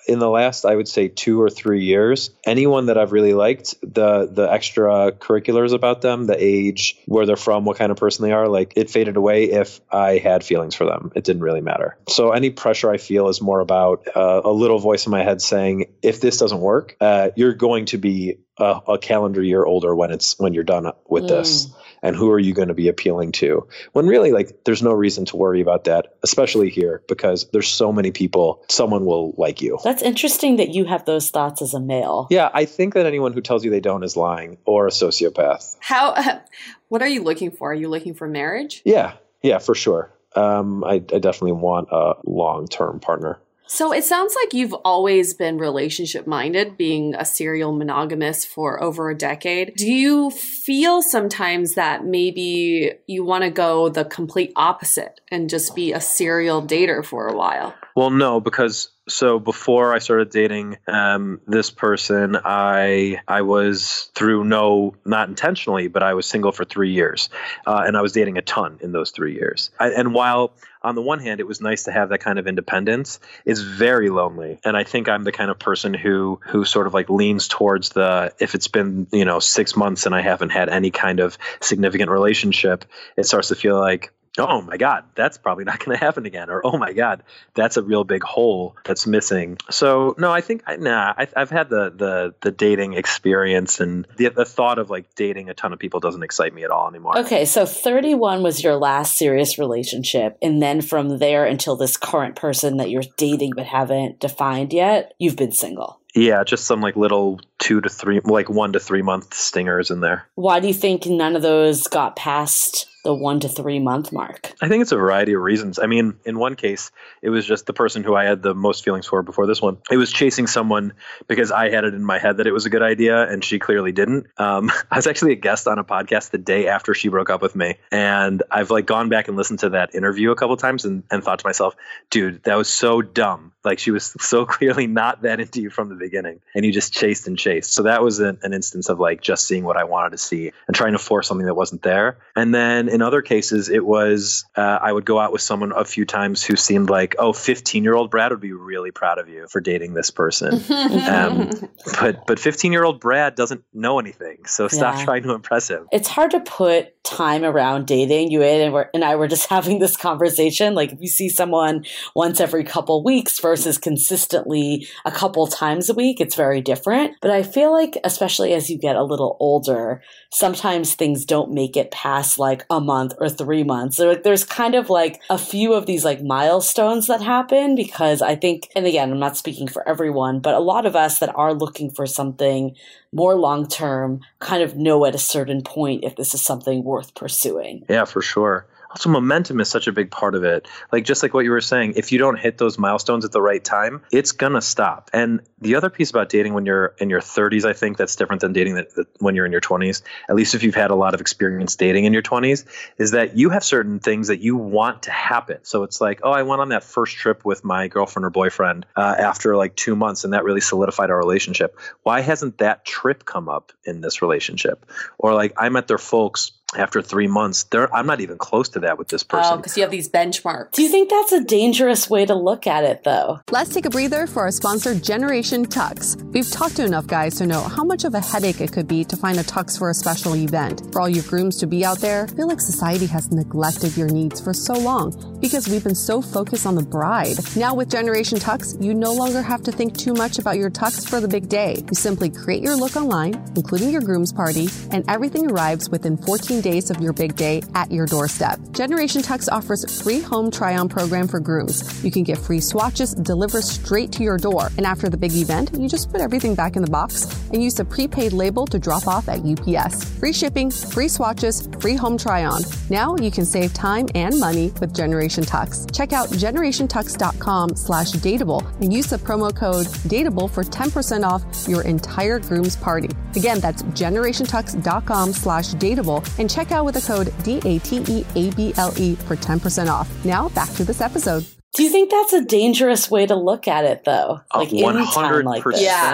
in the last, I would say two or three years, anyone that I've really liked, the the extracurriculars about them, the age, where they're from, what kind of person they are, like it faded away if I had feelings for them. It didn't really matter. So any pressure I feel is more about uh, a little voice in my head saying, if this doesn't work, uh, you're going to be a, a calendar year older when it's when you're done with mm. this. And who are you going to be appealing to? When really, like, there's no reason to worry about that, especially here, because there's so many people, someone will like you. That's interesting that you have those thoughts as a male. Yeah, I think that anyone who tells you they don't is lying or a sociopath. How, uh, what are you looking for? Are you looking for marriage? Yeah, yeah, for sure. Um, I, I definitely want a long-term partner. So it sounds like you've always been relationship-minded, being a serial monogamous for over a decade. Do you feel sometimes that maybe you want to go the complete opposite and just be a serial dater for a while? Well, no, because so before I started dating um, this person, I I was through no, not intentionally, but I was single for three years. Uh, and I was dating a ton in those three years. I, and while on the one hand, it was nice to have that kind of independence, it's very lonely. And I think I'm the kind of person who who sort of like leans towards the, if it's been, you know, six months and I haven't had any kind of significant relationship, it starts to feel like, oh my God, that's probably not going to happen again. Or, oh my God, that's a real big hole that's missing. So no, I think, nah, I, I've had the, the, the dating experience, and the, the thought of like dating a ton of people doesn't excite me at all anymore. Okay. So thirty-one was your last serious relationship. And then from there until this current person that you're dating but haven't defined yet, you've been single. Yeah, just some like little two to three, like one to three month stingers in there. Why do you think none of those got past the one to three month mark? I think it's a variety of reasons. I mean, in one case, it was just the person who I had the most feelings for before this one. It was chasing someone because I had it in my head that it was a good idea and she clearly didn't. Um, I was actually a guest on a podcast the day after she broke up with me. And I've like gone back and listened to that interview a couple times and, and thought to myself, dude, that was so dumb. Like she was so clearly not that into you from the beginning and you just chased and chased. So that was an, an instance of like just seeing what I wanted to see and trying to force something that wasn't there. And then in other cases, it was uh, I would go out with someone a few times who seemed like, oh, fifteen-year-old Brad would be really proud of you for dating this person. um, but but fifteen-year-old Brad doesn't know anything. So stop yeah. trying to impress him. It's hard to put time around dating. You and, were, and I were just having this conversation. Like if you see someone once every couple weeks versus consistently a couple times a week, it's very different. But I feel like, especially as you get a little older, sometimes things don't make it past like a month or three months. There, there's kind of like a few of these like milestones that happen because I think, and again, I'm not speaking for everyone, but a lot of us that are looking for something more long-term kind of know at a certain point if this is something worth pursuing. Yeah, for sure. Also, momentum is such a big part of it. Like, just like what you were saying, if you don't hit those milestones at the right time, it's going to stop. And the other piece about dating when you're in your thirties, I think that's different than dating that, that when you're in your twenties, at least if you've had a lot of experience dating in your twenties, is that you have certain things that you want to happen. So it's like, oh, I went on that first trip with my girlfriend or boyfriend uh, after like two months, and that really solidified our relationship. Why hasn't that trip come up in this relationship? Or like, I met their folks after three months, they're, I'm not even close to that with this person. Oh, because you have these benchmarks. Do you think that's a dangerous way to look at it, though? Let's take a breather for our sponsor, Generation Tux. We've talked to enough guys to know how much of a headache it could be to find a tux for a special event. For all you grooms to be out there, I feel like society has neglected your needs for so long because we've been so focused on the bride. Now with Generation Tux, you no longer have to think too much about your tux for the big day. You simply create your look online, including your groom's party, and everything arrives within fourteen days of your big day at your doorstep. Generation Tux offers free home try-on program for grooms. You can get free swatches delivered straight to your door. And after the big event, you just put everything back in the box and use a prepaid label to drop off at U P S. Free shipping, free swatches, free home try-on. Now you can save time and money with Generation Tux. Check out generation tux dot com slash dateable and use the promo code dateable for ten percent off your entire groom's party. Again, that's generation tux dot com slash dateable and check out with the code D A T E A B L E for ten percent off. Now back to this episode. Do you think that's a dangerous way to look at it, though? Like one hundred percent. in time like this? Yeah.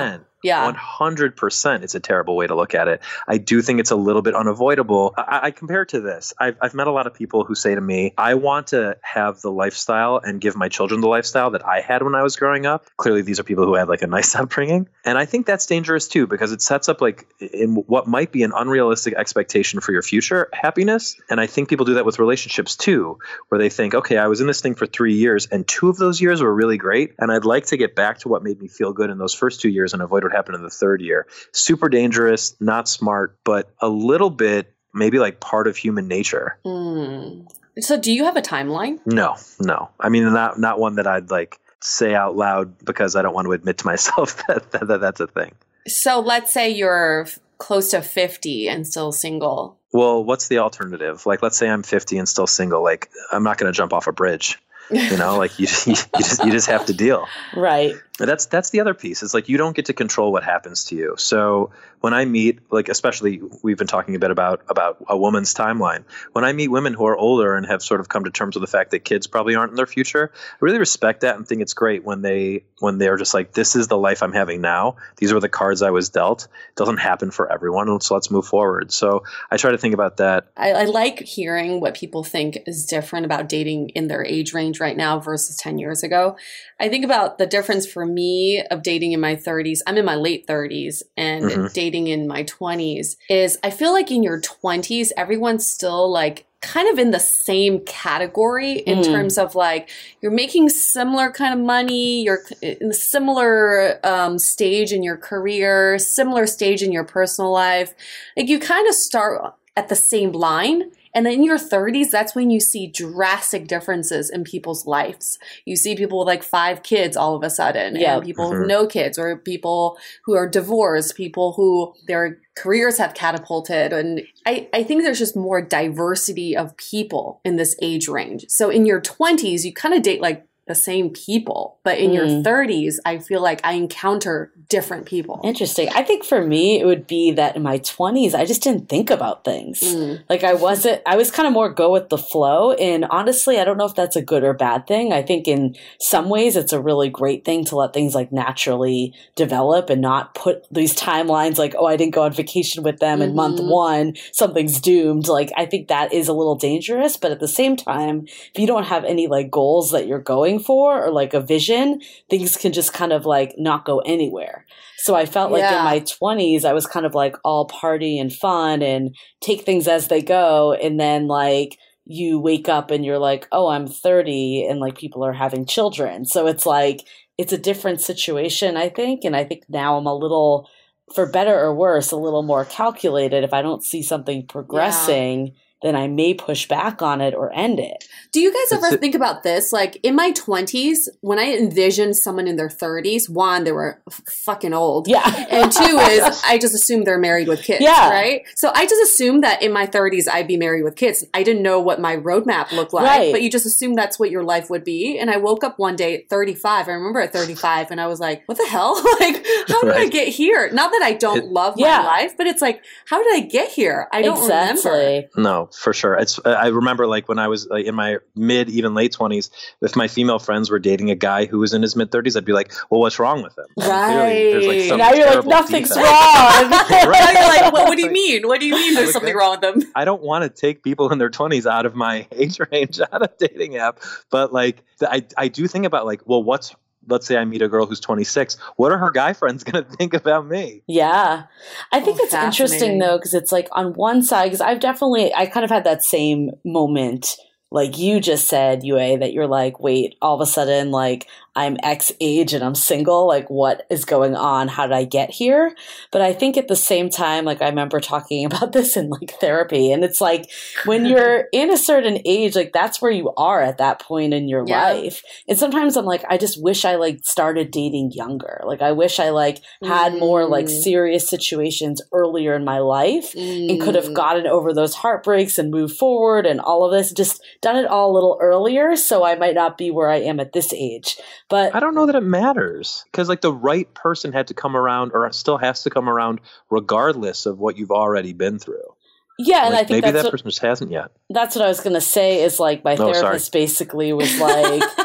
Yeah. one hundred percent it's a terrible way to look at it. I do think it's a little bit unavoidable. I, I compare it to this. I've, I've met a lot of people who say to me, I want to have the lifestyle and give my children the lifestyle that I had when I was growing up. Clearly, these are people who had like a nice upbringing. And I think that's dangerous too, because it sets up like in what might be an unrealistic expectation for your future happiness. And I think people do that with relationships too, where they think, okay, I was in this thing for three years and two of those years were really great. And I'd like to get back to what made me feel good in those first two years and avoid what happened in the third year. Super dangerous, not smart, but a little bit maybe like part of human nature. Mm. So do you have a timeline? No, no. I mean, not not one that I'd like say out loud because I don't want to admit to myself that, that, that that's a thing. So let's say you're close to fifty and still single. Well, what's the alternative? Like, let's say I'm fifty and still single. Like, I'm not going to jump off a bridge. You know, like you, you just you just have to deal. Right. That's that's the other piece. It's like you don't get to control what happens to you. So when I meet, like especially we've been talking a bit about about a woman's timeline. When I meet women who are older and have sort of come to terms with the fact that kids probably aren't in their future, I really respect that and think it's great when they when they're just like, this is the life I'm having now. These were the cards I was dealt. It doesn't happen for everyone, so let's move forward. So I try to think about that. I, I like hearing what people think is different about dating in their age range right now versus ten years ago. I think about the difference for me of dating in my thirties. I'm in my late thirties and mm-hmm. dating in my twenties is I feel like in your twenties, everyone's still like kind of in the same category in mm. terms of like you're making similar kind of money, you're in a similar um, stage in your career, similar stage in your personal life. Like you kind of start at the same line. And then in your thirties, that's when you see drastic differences in people's lives. You see people with like five kids all of a sudden, yeah. and people mm-hmm. with no kids, or people who are divorced, people who their careers have catapulted. And I, I think there's just more diversity of people in this age range. So in your twenties, you kind of date like the same people, but in mm. your thirties, I feel like I encounter different people. Interesting. I think for me, it would be that in my twenties, I just didn't think about things. Mm. Like I wasn't, I was kind of more go with the flow. And honestly, I don't know if that's a good or bad thing. I think in some ways it's a really great thing to let things like naturally develop and not put these timelines like, oh, I didn't go on vacation with them mm-hmm. in month one, something's doomed. Like, I think that is a little dangerous. But at the same time, if you don't have any like goals that you're going for or like a vision, things can just kind of like not go anywhere. So I felt like yeah. in my twenties, I was kind of like all party and fun and take things as they go. And then like you wake up and you're like, oh, I'm thirty and like people are having children. So it's like, it's a different situation, I think. And I think now I'm a little, for better or worse, a little more calculated. If I don't see something progressing, yeah. then I may push back on it or end it. Do you guys ever think about this? Like in my twenties, when I envisioned someone in their thirties, one, they were f- fucking old. Yeah. And two is I just assumed they're married with kids. Yeah. Right? So I just assumed that in my thirties, I'd be married with kids. I didn't know what my roadmap looked like, right. but you just assumed that's what your life would be. And I woke up one day at thirty-five. I remember at thirty-five and I was like, what the hell? Like, how did right. I get here? Not that I don't it, love my yeah. life, but it's like, how did I get here? I don't exactly. remember. No. For sure. It's, I remember like when I was like in my mid, even late twenties, if my female friends were dating a guy who was in his mid thirties, I'd be like, well, what's wrong with him? Right. There's like some now you're like, nothing's defect. wrong. Right. Now you're like, well, what do you mean? What do you mean there's something wrong with them? I don't want to take people in their twenties out of my age range, out of dating app. But like, I, I do think about like, well, what's, let's say I meet a girl who's twenty-six. What are her guy friends going to think about me? Yeah. I think oh, it's interesting, though, because it's like on one side, because I've definitely, I kind of had that same moment, like you just said, Yue, that you're like, wait, all of a sudden, like, I'm X age and I'm single. Like, what is going on? How did I get here? But I think at the same time, like, I remember talking about this in like therapy. And it's like, when you're in a certain age, like, that's where you are at that point in your yeah. life. And sometimes I'm like, I just wish I like started dating younger. Like, I wish I like had mm. more like serious situations earlier in my life mm. and could have gotten over those heartbreaks and moved forward and all of this, just done it all a little earlier. So I might not be where I am at this age. But I don't know that it matters because like the right person had to come around or still has to come around regardless of what you've already been through. Yeah. Like, and I think maybe that's that what, person just hasn't yet. That's what I was going to say is like my oh, therapist sorry. basically was like,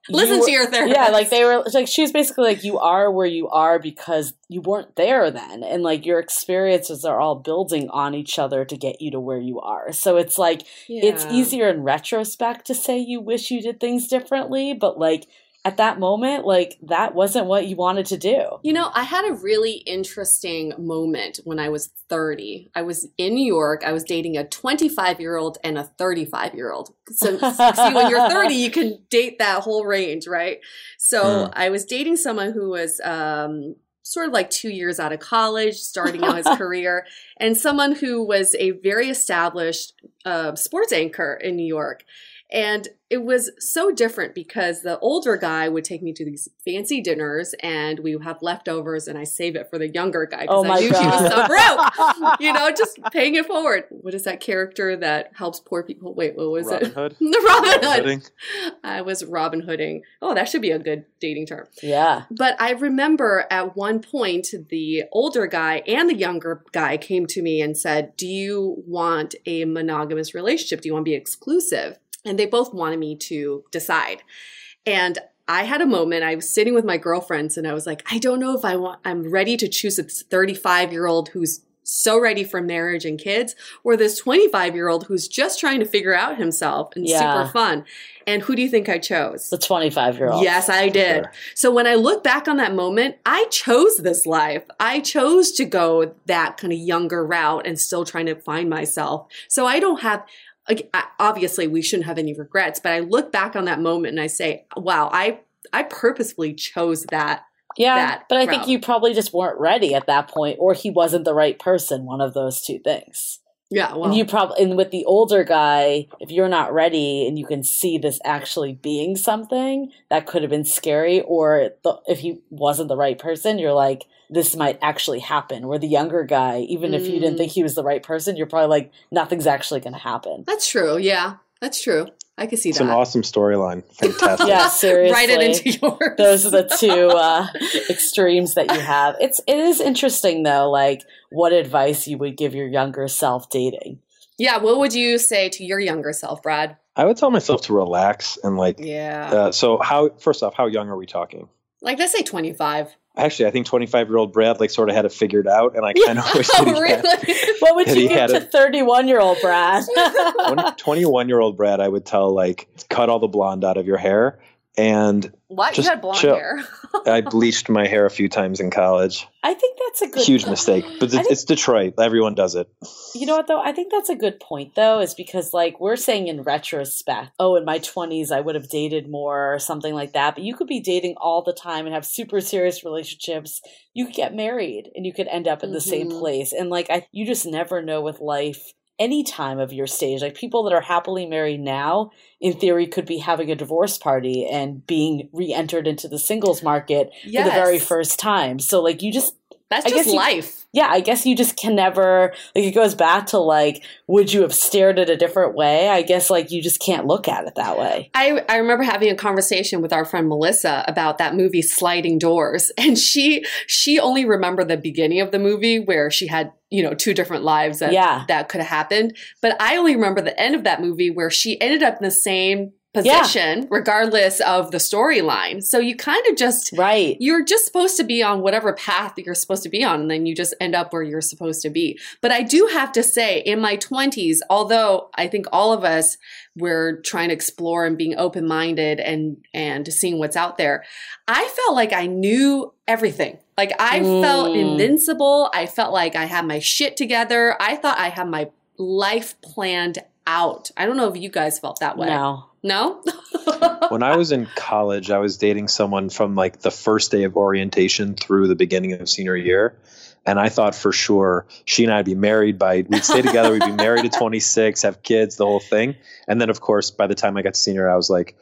Listen you, to your therapist. Yeah, like they were like she was basically like, you are where you are because you weren't there then, and like your experiences are all building on each other to get you to where you are. So it's like yeah. it's easier in retrospect to say you wish you did things differently, but like at that moment, like that wasn't what you wanted to do. You know, I had a really interesting moment when I was thirty. I was in New York. I was dating a twenty-five-year-old and a thirty-five-year-old. So see, when you're thirty, you can date that whole range, right? So mm. I was dating someone who was um, sort of like two years out of college, starting out his career, and someone who was a very established uh, sports anchor in New York. And it was so different because the older guy would take me to these fancy dinners and we would have leftovers and I save it for the younger guy because oh I knew God. he was so broke. You know, just paying it forward. What is that character that helps poor people? Wait, what was Robin it? Hood? The Robin Hood. Hooding. I was Robin Hooding. Oh, that should be a good dating term. Yeah. But I remember at one point the older guy and the younger guy came to me and said, do you want a monogamous relationship? Do you want to be exclusive? And they both wanted me to decide. And I had a moment, I was sitting with my girlfriends and I was like, I don't know if I want, I'm ready to choose a thirty-five-year-old who's so ready for marriage and kids, or this twenty-five-year-old who's just trying to figure out himself and yeah. super fun. And who do you think I chose? The twenty-five-year-old. Yes, I did. Sure. So when I look back on that moment, I chose this life. I chose to go that kind of younger route and still trying to find myself. So I don't have... Obviously, we shouldn't have any regrets, but I look back on that moment and I say, wow, I I purposefully chose that. Yeah, that but I route. think you probably just weren't ready at that point, or he wasn't the right person, one of those two things. Yeah, well. And you probably, and with the older guy, if you're not ready and you can see this actually being something, that could have been scary. Or the, if he wasn't the right person, you're like, this might actually happen. Where the younger guy, even mm. if you didn't think he was the right person, you're probably like, nothing's actually going to happen. That's true. Yeah, that's true. I can see it's that. It's an awesome storyline. Fantastic. Yeah, seriously. Write it into yours. Those are the two uh, extremes that you have. It's it is interesting though, like what advice you would give your younger self dating. Yeah, what would you say to your younger self, Brad? I would tell myself to relax and like. Yeah. Uh, so how? First off, how young are we talking? Like, let's say twenty-five. Actually, I think twenty-five-year-old Brad like sort of had it figured out, and I kind of wish that he really? had. What would you give to thirty-one-year-old Brad? twenty-one-year-old Brad, I would tell like cut all the blonde out of your hair and what just you had blonde chill. hair. I bleached my hair a few times in college. I think that's a good huge mistake, but it's, think, it's Detroit. Everyone does it. You know what though? I think that's a good point though, is because like we're saying in retrospect, oh, in my twenties I would have dated more or something like that. But you could be dating all the time and have super serious relationships. You could get married and you could end up in the mm-hmm. same place. And like I, you just never know with life. Any time of your stage, like people that are happily married now, in theory, could be having a divorce party and being re-entered into the singles market yes. for the very first time. So, like, you just that's I just guess you, life. Yeah, I guess you just can never. Like, it goes back to like, would you have stared at a different way? I guess like you just can't look at it that way. I I remember having a conversation with our friend Melissa about that movie Sliding Doors, and she she only remembered the beginning of the movie where she had. You know, two different lives that, yeah. that could have happened. But I only remember the end of that movie where she ended up in the same position, yeah. regardless of the storyline. So you kind of just, right. you're just supposed to be on whatever path that you're supposed to be on. And then you just end up where you're supposed to be. But I do have to say in my twenties, although I think all of us, we're trying to explore and being open-minded and, and seeing what's out there. I felt like I knew everything. Like I mm. felt invincible. I felt like I had my shit together. I thought I had my life planned out. I don't know if you guys felt that way. No. No? When I was in college, I was dating someone from like the first day of orientation through the beginning of senior year. And I thought for sure she and I'd be married by, we'd stay together, we'd be married at twenty-six, have kids, the whole thing. And then of course, by the time I got to senior, I was like,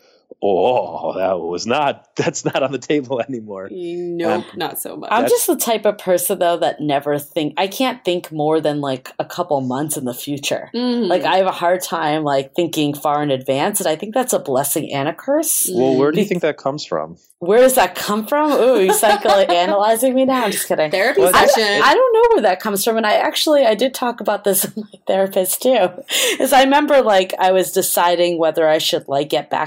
oh, that was not, that's not on the table anymore. Nope, um, not so much. I'm just the type of person though that never think, I can't think more than like a couple months in the future. Mm. Like I have a hard time like thinking far in advance. And I think that's a blessing and a curse. Well, where do you think that comes from? Where does that come from? Ooh, you're psychoanalyzing me now. I'm just kidding. Therapy well, session. I, I don't know where that comes from. And I actually, I did talk about this with my therapist too. Is I remember like I was deciding whether I should like get back together with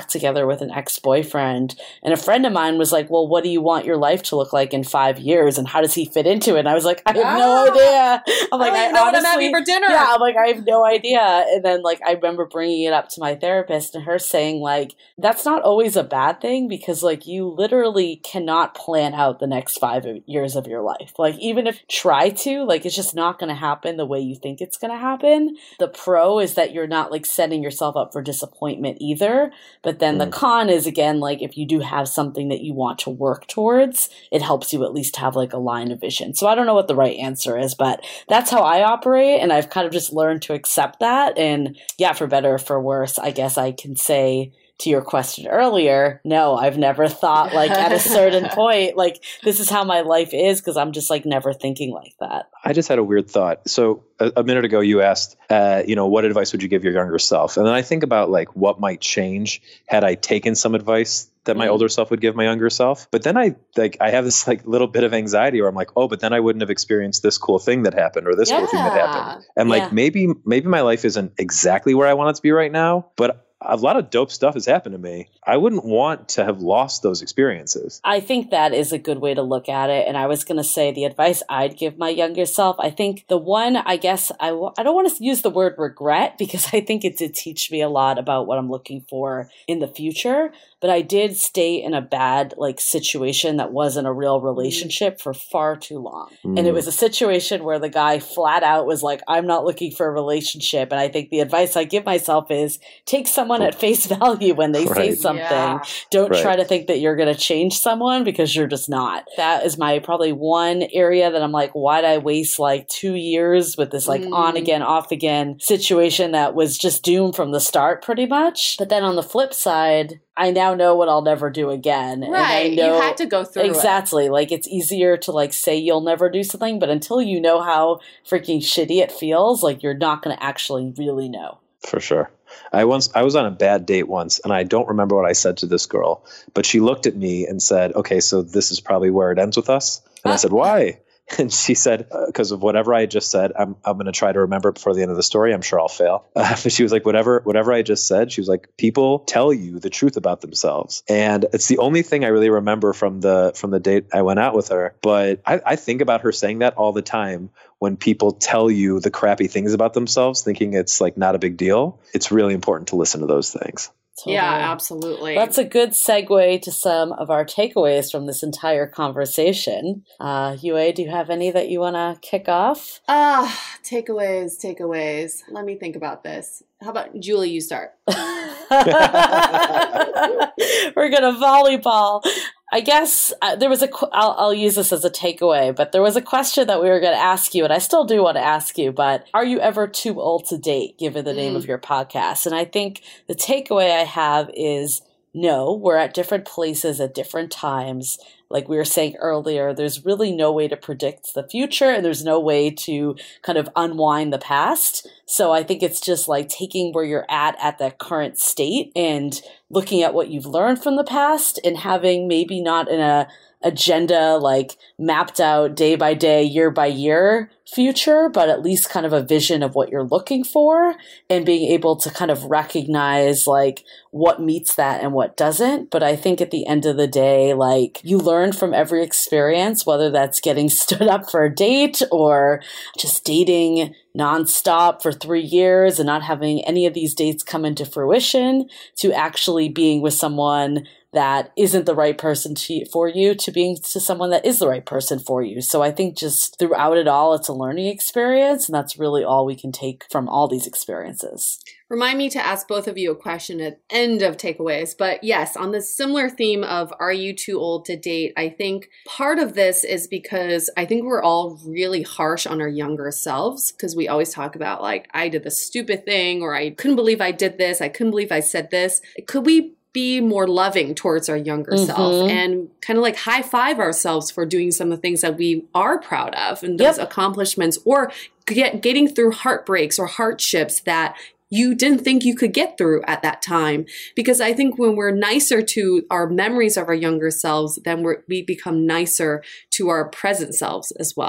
with an ex-boyfriend. And a friend of mine was like, well, what do you want your life to look like in five years? And how does he fit into it? And I was like, I have ah, no idea. I'm like, I don't I know honestly, what I'm having for dinner. Yeah, I'm like, I have no idea. And then like, I remember bringing it up to my therapist and her saying like, that's not always a bad thing because like you literally cannot plan out the next five years of your life. Like even if you try to, like it's just not going to happen the way you think it's going to happen. The pro is that you're not like setting yourself up for disappointment either. But then mm. the con is again, like if you do have something that you want to work towards, it helps you at least have like a line of vision. So I don't know what the right answer is, but that's how I operate. And I've kind of just learned to accept that. And yeah, for better or for worse, I guess I can say to your question earlier, no, I've never thought like at a certain point, like this is how my life is because I'm just like never thinking like that. I just had a weird thought. So a, a minute ago you asked, uh, you know, what advice would you give your younger self? And then I think about like what might change had I taken some advice that my mm. older self would give my younger self. But then I like I have this like little bit of anxiety where I'm like, oh, but then I wouldn't have experienced this cool thing that happened or this yeah. cool thing that happened. And like yeah. maybe maybe my life isn't exactly where I want it to be right now, but a lot of dope stuff has happened to me. I wouldn't want to have lost those experiences. I think that is a good way to look at it. And I was going to say the advice I'd give my younger self, I think the one, I guess, I, w- I don't want to use the word regret because I think it did teach me a lot about what I'm looking for in the future. But I did stay in a bad like situation that wasn't a real relationship for far too long. Mm. And it was a situation where the guy flat out was like, I'm not looking for a relationship. And I think the advice I give myself is take someone at face value when they right. say something. Yeah. Don't right. try to think that you're going to change someone because you're just not. That is my probably one area that I'm like, why'd I waste like two years with this like mm. on again, off again situation that was just doomed from the start pretty much. But then on the flip side, I now know what I'll never do again. Right. And I know, you had to go through exactly. it. Like it's easier to like say you'll never do something, but until you know how freaking shitty it feels, like you're not going to actually really know. For sure. I once I was on a bad date once and I don't remember what I said to this girl, but she looked at me and said, okay, so this is probably where it ends with us. And uh, I said, why? And she said, because uh, of whatever I just said, I'm I'm going to try to remember it before the end of the story. I'm sure I'll fail. Uh, but she was like, whatever whatever I just said, she was like, people tell you the truth about themselves. And it's the only thing I really remember from the from the date I went out with her. But I, I think about her saying that all the time when people tell you the crappy things about themselves, thinking it's like not a big deal. It's really important to listen to those things. Totally. Yeah, absolutely. That's a good segue to some of our takeaways from this entire conversation. Uh, Yue, do you have any that you want to kick off? Ah, uh, takeaways, takeaways. Let me think about this. How about Julie, you start. We're going to volleyball. I guess uh, there was a, qu- I'll, I'll use this as a takeaway, but there was a question that we were going to ask you, and I still do want to ask you, but are you ever too old to date, given the name mm. of your podcast? And I think the takeaway I have is no, we're at different places at different times. Like we were saying earlier, there's really no way to predict the future and there's no way to kind of unwind the past. So I think it's just like taking where you're at at that current state and looking at what you've learned from the past and having maybe not in a agenda like mapped out day by day, year by year future, but at least kind of a vision of what you're looking for and being able to kind of recognize like what meets that and what doesn't. But I think at the end of the day, like you learn from every experience, whether that's getting stood up for a date or just dating nonstop for three years and not having any of these dates come into fruition to actually being with someone that isn't the right person to, for you to being to someone that is the right person for you. So I think just throughout it all, it's a learning experience. And that's really all we can take from all these experiences. Remind me to ask both of you a question at the end of takeaways. But yes, on the similar theme of are you too old to date, I think part of this is because I think we're all really harsh on our younger selves because we always talk about like, I did the stupid thing or I couldn't believe I did this. I couldn't believe I said this. Could we be more loving towards our younger mm-hmm. self and kind of like high five ourselves for doing some of the things that we are proud of and those yep. accomplishments or get, getting through heartbreaks or hardships that you didn't think you could get through at that time. Because I think when we're nicer to our memories of our younger selves, then we're, we become nicer to our present selves as well.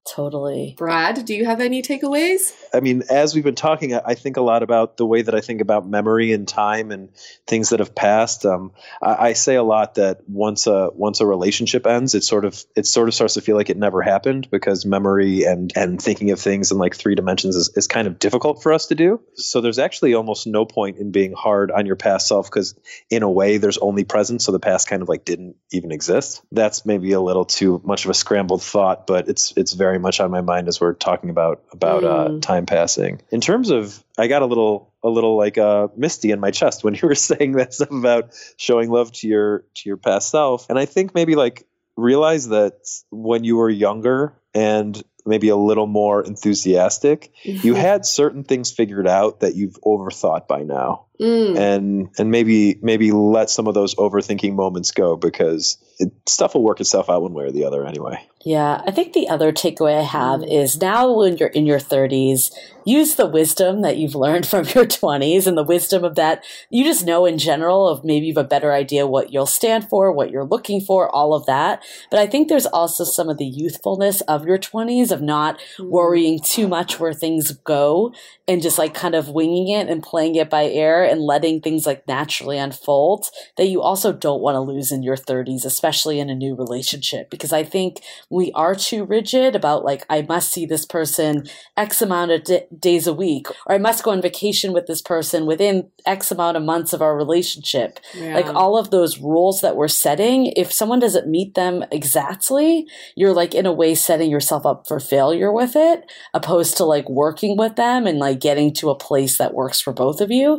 Totally. Brad, do you have any takeaways? I mean, as we've been talking, I think a lot about the way that I think about memory and time and things that have passed. Um, I, I say a lot that once a once a relationship ends, it sort of it sort of starts to feel like it never happened, because memory and and thinking of things in like three dimensions is, is kind of difficult for us to do. So there's actually almost no point in being hard on your past self, because in a way there's only present, so the past kind of like didn't even exist. That's maybe a little too much of a scrambled thought, but it's it's very much on my mind as we're talking about about mm. uh, time passing. In terms of, I got a little a little like uh, misty in my chest when you were saying that stuff about showing love to your to your past self, and I think maybe like realize that when you were younger and maybe a little more enthusiastic, mm-hmm. you had certain things figured out that you've overthought by now. Mm. And and maybe maybe let some of those overthinking moments go, because it, stuff will work itself out one way or the other anyway. Yeah, I think the other takeaway I have mm. is now when you're in your thirties, use the wisdom that you've learned from your twenties and the wisdom of that. You just know in general of maybe you have a better idea what you'll stand for, what you're looking for, all of that. But I think there's also some of the youthfulness of your twenties of not mm. worrying too much where things go and just like kind of winging it and playing it by ear and letting things like naturally unfold, that you also don't want to lose in your thirties, especially in a new relationship. Because I think we are too rigid about like, I must see this person X amount of d- days a week, or I must go on vacation with this person within X amount of months of our relationship. Yeah. Like all of those rules that we're setting, if someone doesn't meet them exactly, you're like in a way setting yourself up for failure with it, opposed to like working with them and like getting to a place that works for both of you.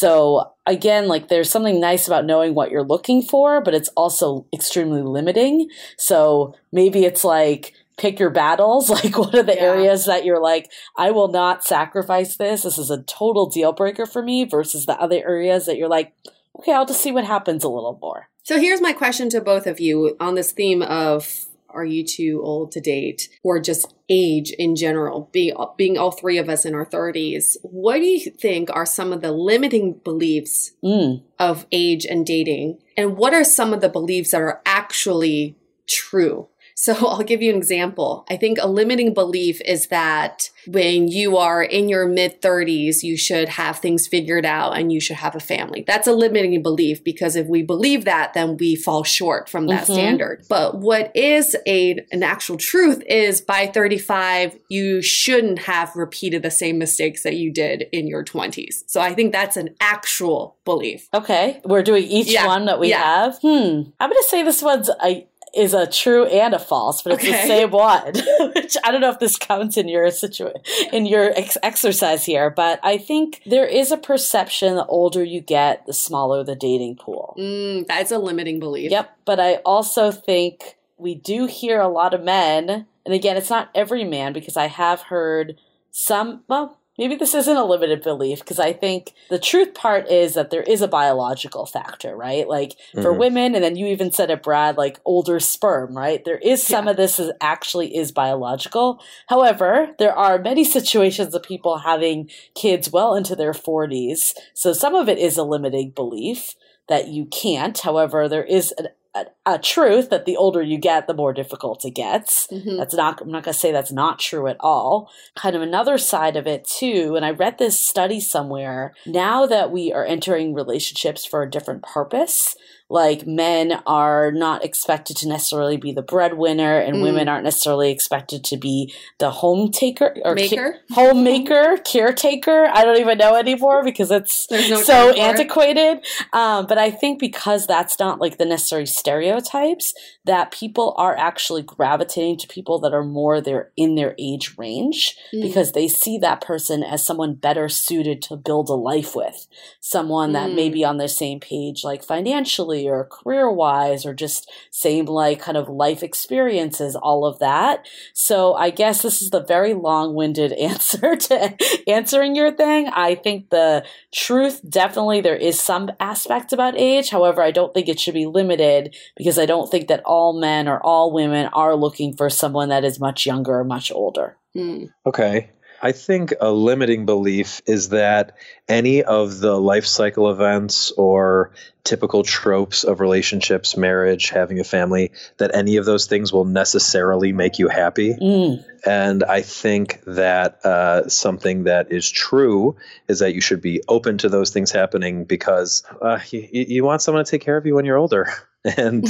So again, like there's something nice about knowing what you're looking for, but it's also extremely limiting. So maybe it's like, pick your battles. Like what are the yeah. areas that you're like, I will not sacrifice this. This is a total deal breaker for me, versus the other areas that you're like, okay, I'll just see what happens a little more. So here's my question to both of you on this theme of, are you too old to date, or just age in general, being, being all three of us in our thirties. What do you think are some of the limiting beliefs mm. of age and dating? And what are some of the beliefs that are actually true? So I'll give you an example. I think a limiting belief is that when you are in your mid thirties, you should have things figured out and you should have a family. That's a limiting belief, because if we believe that, then we fall short from that mm-hmm. standard. But what is a, an actual truth is by thirty-five, you shouldn't have repeated the same mistakes that you did in your twenties. So I think that's an actual belief. Okay. We're doing each yeah. one that we yeah. have. Hmm. I'm going to say this one's a is a true and a false, but it's okay. the same one. Which I don't know if this counts in your situation, in your ex- exercise here, but I think there is a perception the older you get, the smaller the dating pool. Mm, that's a limiting belief. Yep, but I also think we do hear a lot of men, and again, it's not every man, because I have heard some, well, maybe this isn't a limited belief, because I think the truth part is that there is a biological factor, right? Like for mm-hmm. women, and then you even said it, Brad, like older sperm, right? There is some yeah. of this is actually is biological. However, there are many situations of people having kids well into their forties. So some of it is a limiting belief that you can't. However, there is an A, a truth that the older you get, the more difficult it gets. Mm-hmm. That's not, I'm not going to say that's not true at all. Kind of another side of it too, and I read this study somewhere, now that we are entering relationships for a different purpose, like men are not expected to necessarily be the breadwinner, and mm. women aren't necessarily expected to be the home taker or Maker? Ca- homemaker, caretaker. I don't even know anymore because it's no so antiquated. Um, but I think because that's not like the necessary stereotypes, that people are actually gravitating to people that are more their in their age range mm. because they see that person as someone better suited to build a life with, someone mm. that may be on the same page, like financially or career-wise, or just same like kind of life experiences, all of that. So I guess this is the very long-winded answer to answering your thing. I think the truth, definitely there is some aspect about age. However, I don't think it should be limited, because I don't think that all men or all women are looking for someone that is much younger or much older. Mm. Okay. I think a limiting belief is that any of the life cycle events or typical tropes of relationships, marriage, having a family, that any of those things will necessarily make you happy. Mm. And I think that uh, something that is true is that you should be open to those things happening because uh, you, you want someone to take care of you when you're older. And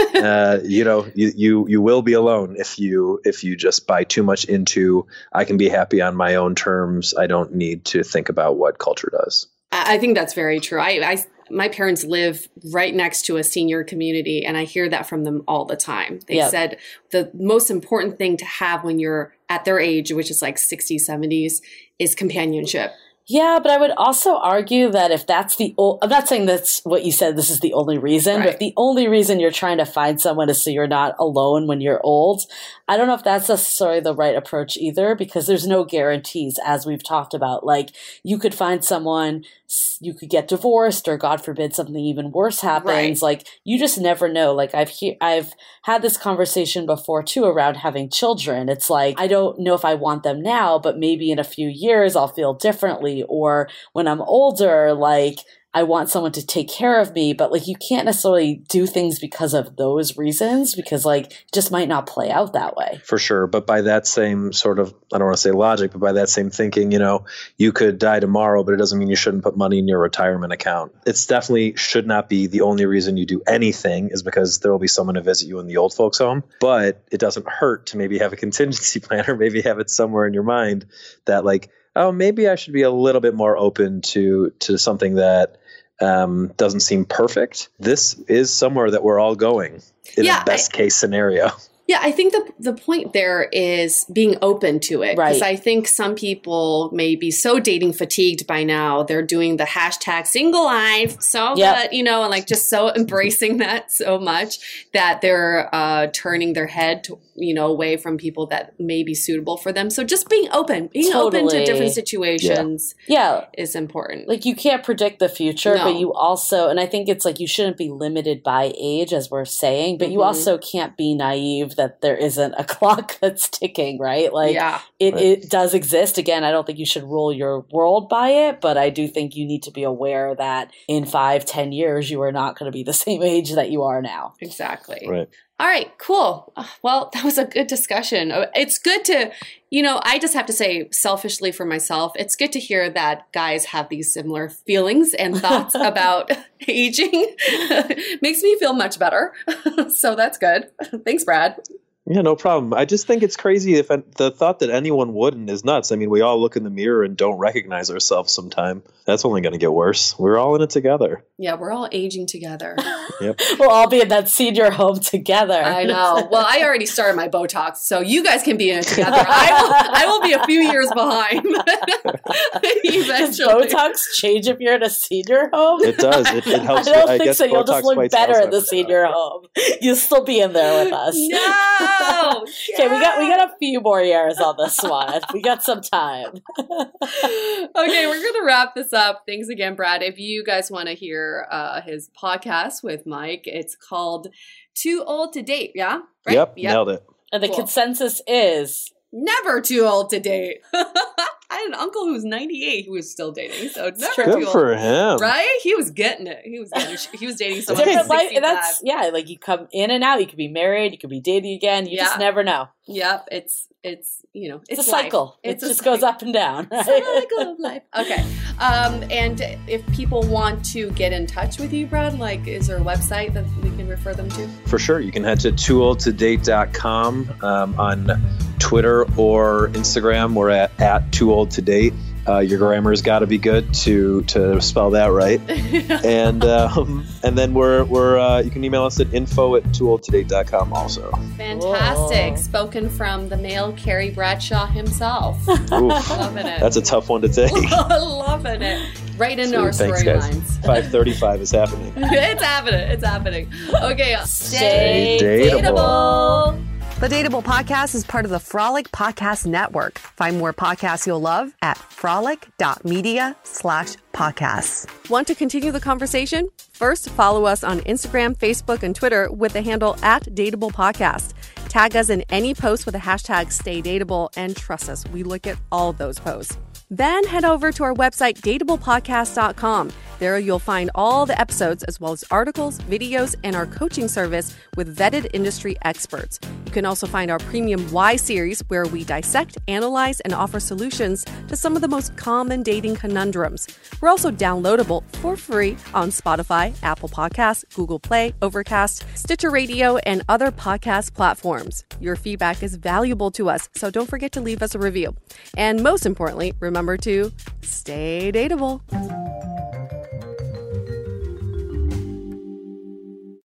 uh, you know, you, you you will be alone if you if you just buy too much into I can be happy on my own terms. I don't need to think about what culture does. I think that's very true. I, I my parents live right next to a senior community, and I hear that from them all the time. They Yep. said the most important thing to have when you're at their age, which is like sixties, seventies, is companionship. Yeah, but I would also argue that if that's the o- I'm not saying that's what you said, this is the only reason, Right. but if the only reason you're trying to find someone is so you're not alone when you're old, I don't know if that's necessarily the right approach either, because there's no guarantees, as we've talked about. Like, you could find someone, s- you could get divorced, or God forbid something even worse happens. Right. Like, you just never know. Like, I've he- I've had this conversation before too around having children. It's like, I don't know if I want them now, but maybe in a few years I'll feel differently. Or when I'm older, like, I want someone to take care of me, but like, you can't necessarily do things because of those reasons, because like, it just might not play out that way. For sure. But by that same sort of, I don't want to say logic, but by that same thinking, you know, you could die tomorrow, but it doesn't mean you shouldn't put money in your retirement account. It's definitely should not be the only reason you do anything is because there will be someone to visit you in the old folks home. But it doesn't hurt to maybe have a contingency plan or maybe have it somewhere in your mind that like, oh, maybe I should be a little bit more open to to something that um, doesn't seem perfect. This is somewhere that we're all going in Yeah, a best I- case scenario. Yeah, I think the the point there is being open to it. Because Right. I think some people may be so dating fatigued by now. They're doing the hashtag single life so Yep. good, you know, and like just so embracing that so much that they're uh, turning their head, to, you know, away from people that may be suitable for them. So just being open, being open to Totally. different situations Yeah. is important. Like, you can't predict the future, No. but you also, and I think it's like, you shouldn't be limited by age, as we're saying, but you Mhm. also can't be naive that there isn't a clock that's ticking, right? Like, yeah. it, Right. it does exist. Again, I don't think you should rule your world by it, but I do think you need to be aware that in five, ten years, you are not going to be the same age that you are now. Exactly. Right. All right, cool. Uh, Well, that was a good discussion. Uh, It's good to, you know, I just have to say selfishly for myself, it's good to hear that guys have these similar feelings and thoughts about aging. Makes me feel much better. So that's good. Thanks, Brad. Yeah, no problem. I just think it's crazy if the thought that anyone wouldn't is nuts. I mean, we all look in the mirror and don't recognize ourselves sometime. That's only going to get worse. We're all in it together. Yeah, we're all aging together. Yep. We'll all be in that senior home together. I know. Well, I already started my Botox, so you guys can be in it together. I will, I will be a few years behind. Does Eventually. Botox change if you're in a senior home? It does. It, it helps. I don't I think guess so. You'll just Botox look fights better in the Alzheimer's. senior home. You'll still be in there with us. No. Okay, we got we got a few more years on this one. We got some time. Okay, we're going to wrap this up. Thanks again, Brad. If you guys want to hear uh, his podcast with Mike, it's called Too Old to Date. Yeah? Right? Yep, nailed it. And the Cool. consensus is Never too old to date. I had an uncle who was ninety-eight who was still dating, so never true. too Good old. for him. Right? He was getting it. He was getting it. He was dating someone different who's life. sixty-five. That's yeah, like you come in and out. You could be married. You could be dating again. You just Yeah. never know. Yep, it's it's you know It's, it's a life. cycle. It's it a just goes cycle. up and down. Right? Cycle of life. Okay. Um, and if people want to get in touch with you, Brad, like, is there a website that we can refer them to? For sure. You can head to too old to date dot com um, on Twitter or Instagram. We're at, at too old to date. Uh, your grammar's got to be good to to spell that right. and um, and then we're we're uh, you can email us at info at too old to date dot com also. Fantastic. Whoa. Spoken from the male Carrie Bradshaw himself. Oof, Loving it. that's a tough one to take. Loving it. Right into our Thanks, guys. storylines. five thirty-five is happening. It's happening. It's happening. Okay. Stay Stay dateable. dateable. The Dateable Podcast is part of the Frolic Podcast Network. Find more podcasts you'll love at frolic.media slash podcasts. Want to continue the conversation? First, follow us on Instagram, Facebook, and Twitter with the handle at Dateable Podcast. Tag us in any post with the hashtag StayDateable, and trust us, we look at all of those posts. Then head over to our website, dateable podcast dot com. There you'll find all the episodes as well as articles, videos, and our coaching service with vetted industry experts. You can also find our premium Why series, where we dissect, analyze, and offer solutions to some of the most common dating conundrums. We're also downloadable for free on Spotify, Apple Podcasts, Google Play, Overcast, Stitcher Radio, and other podcast platforms. Your feedback is valuable to us, so don't forget to leave us a review. And most importantly, remember to stay dateable.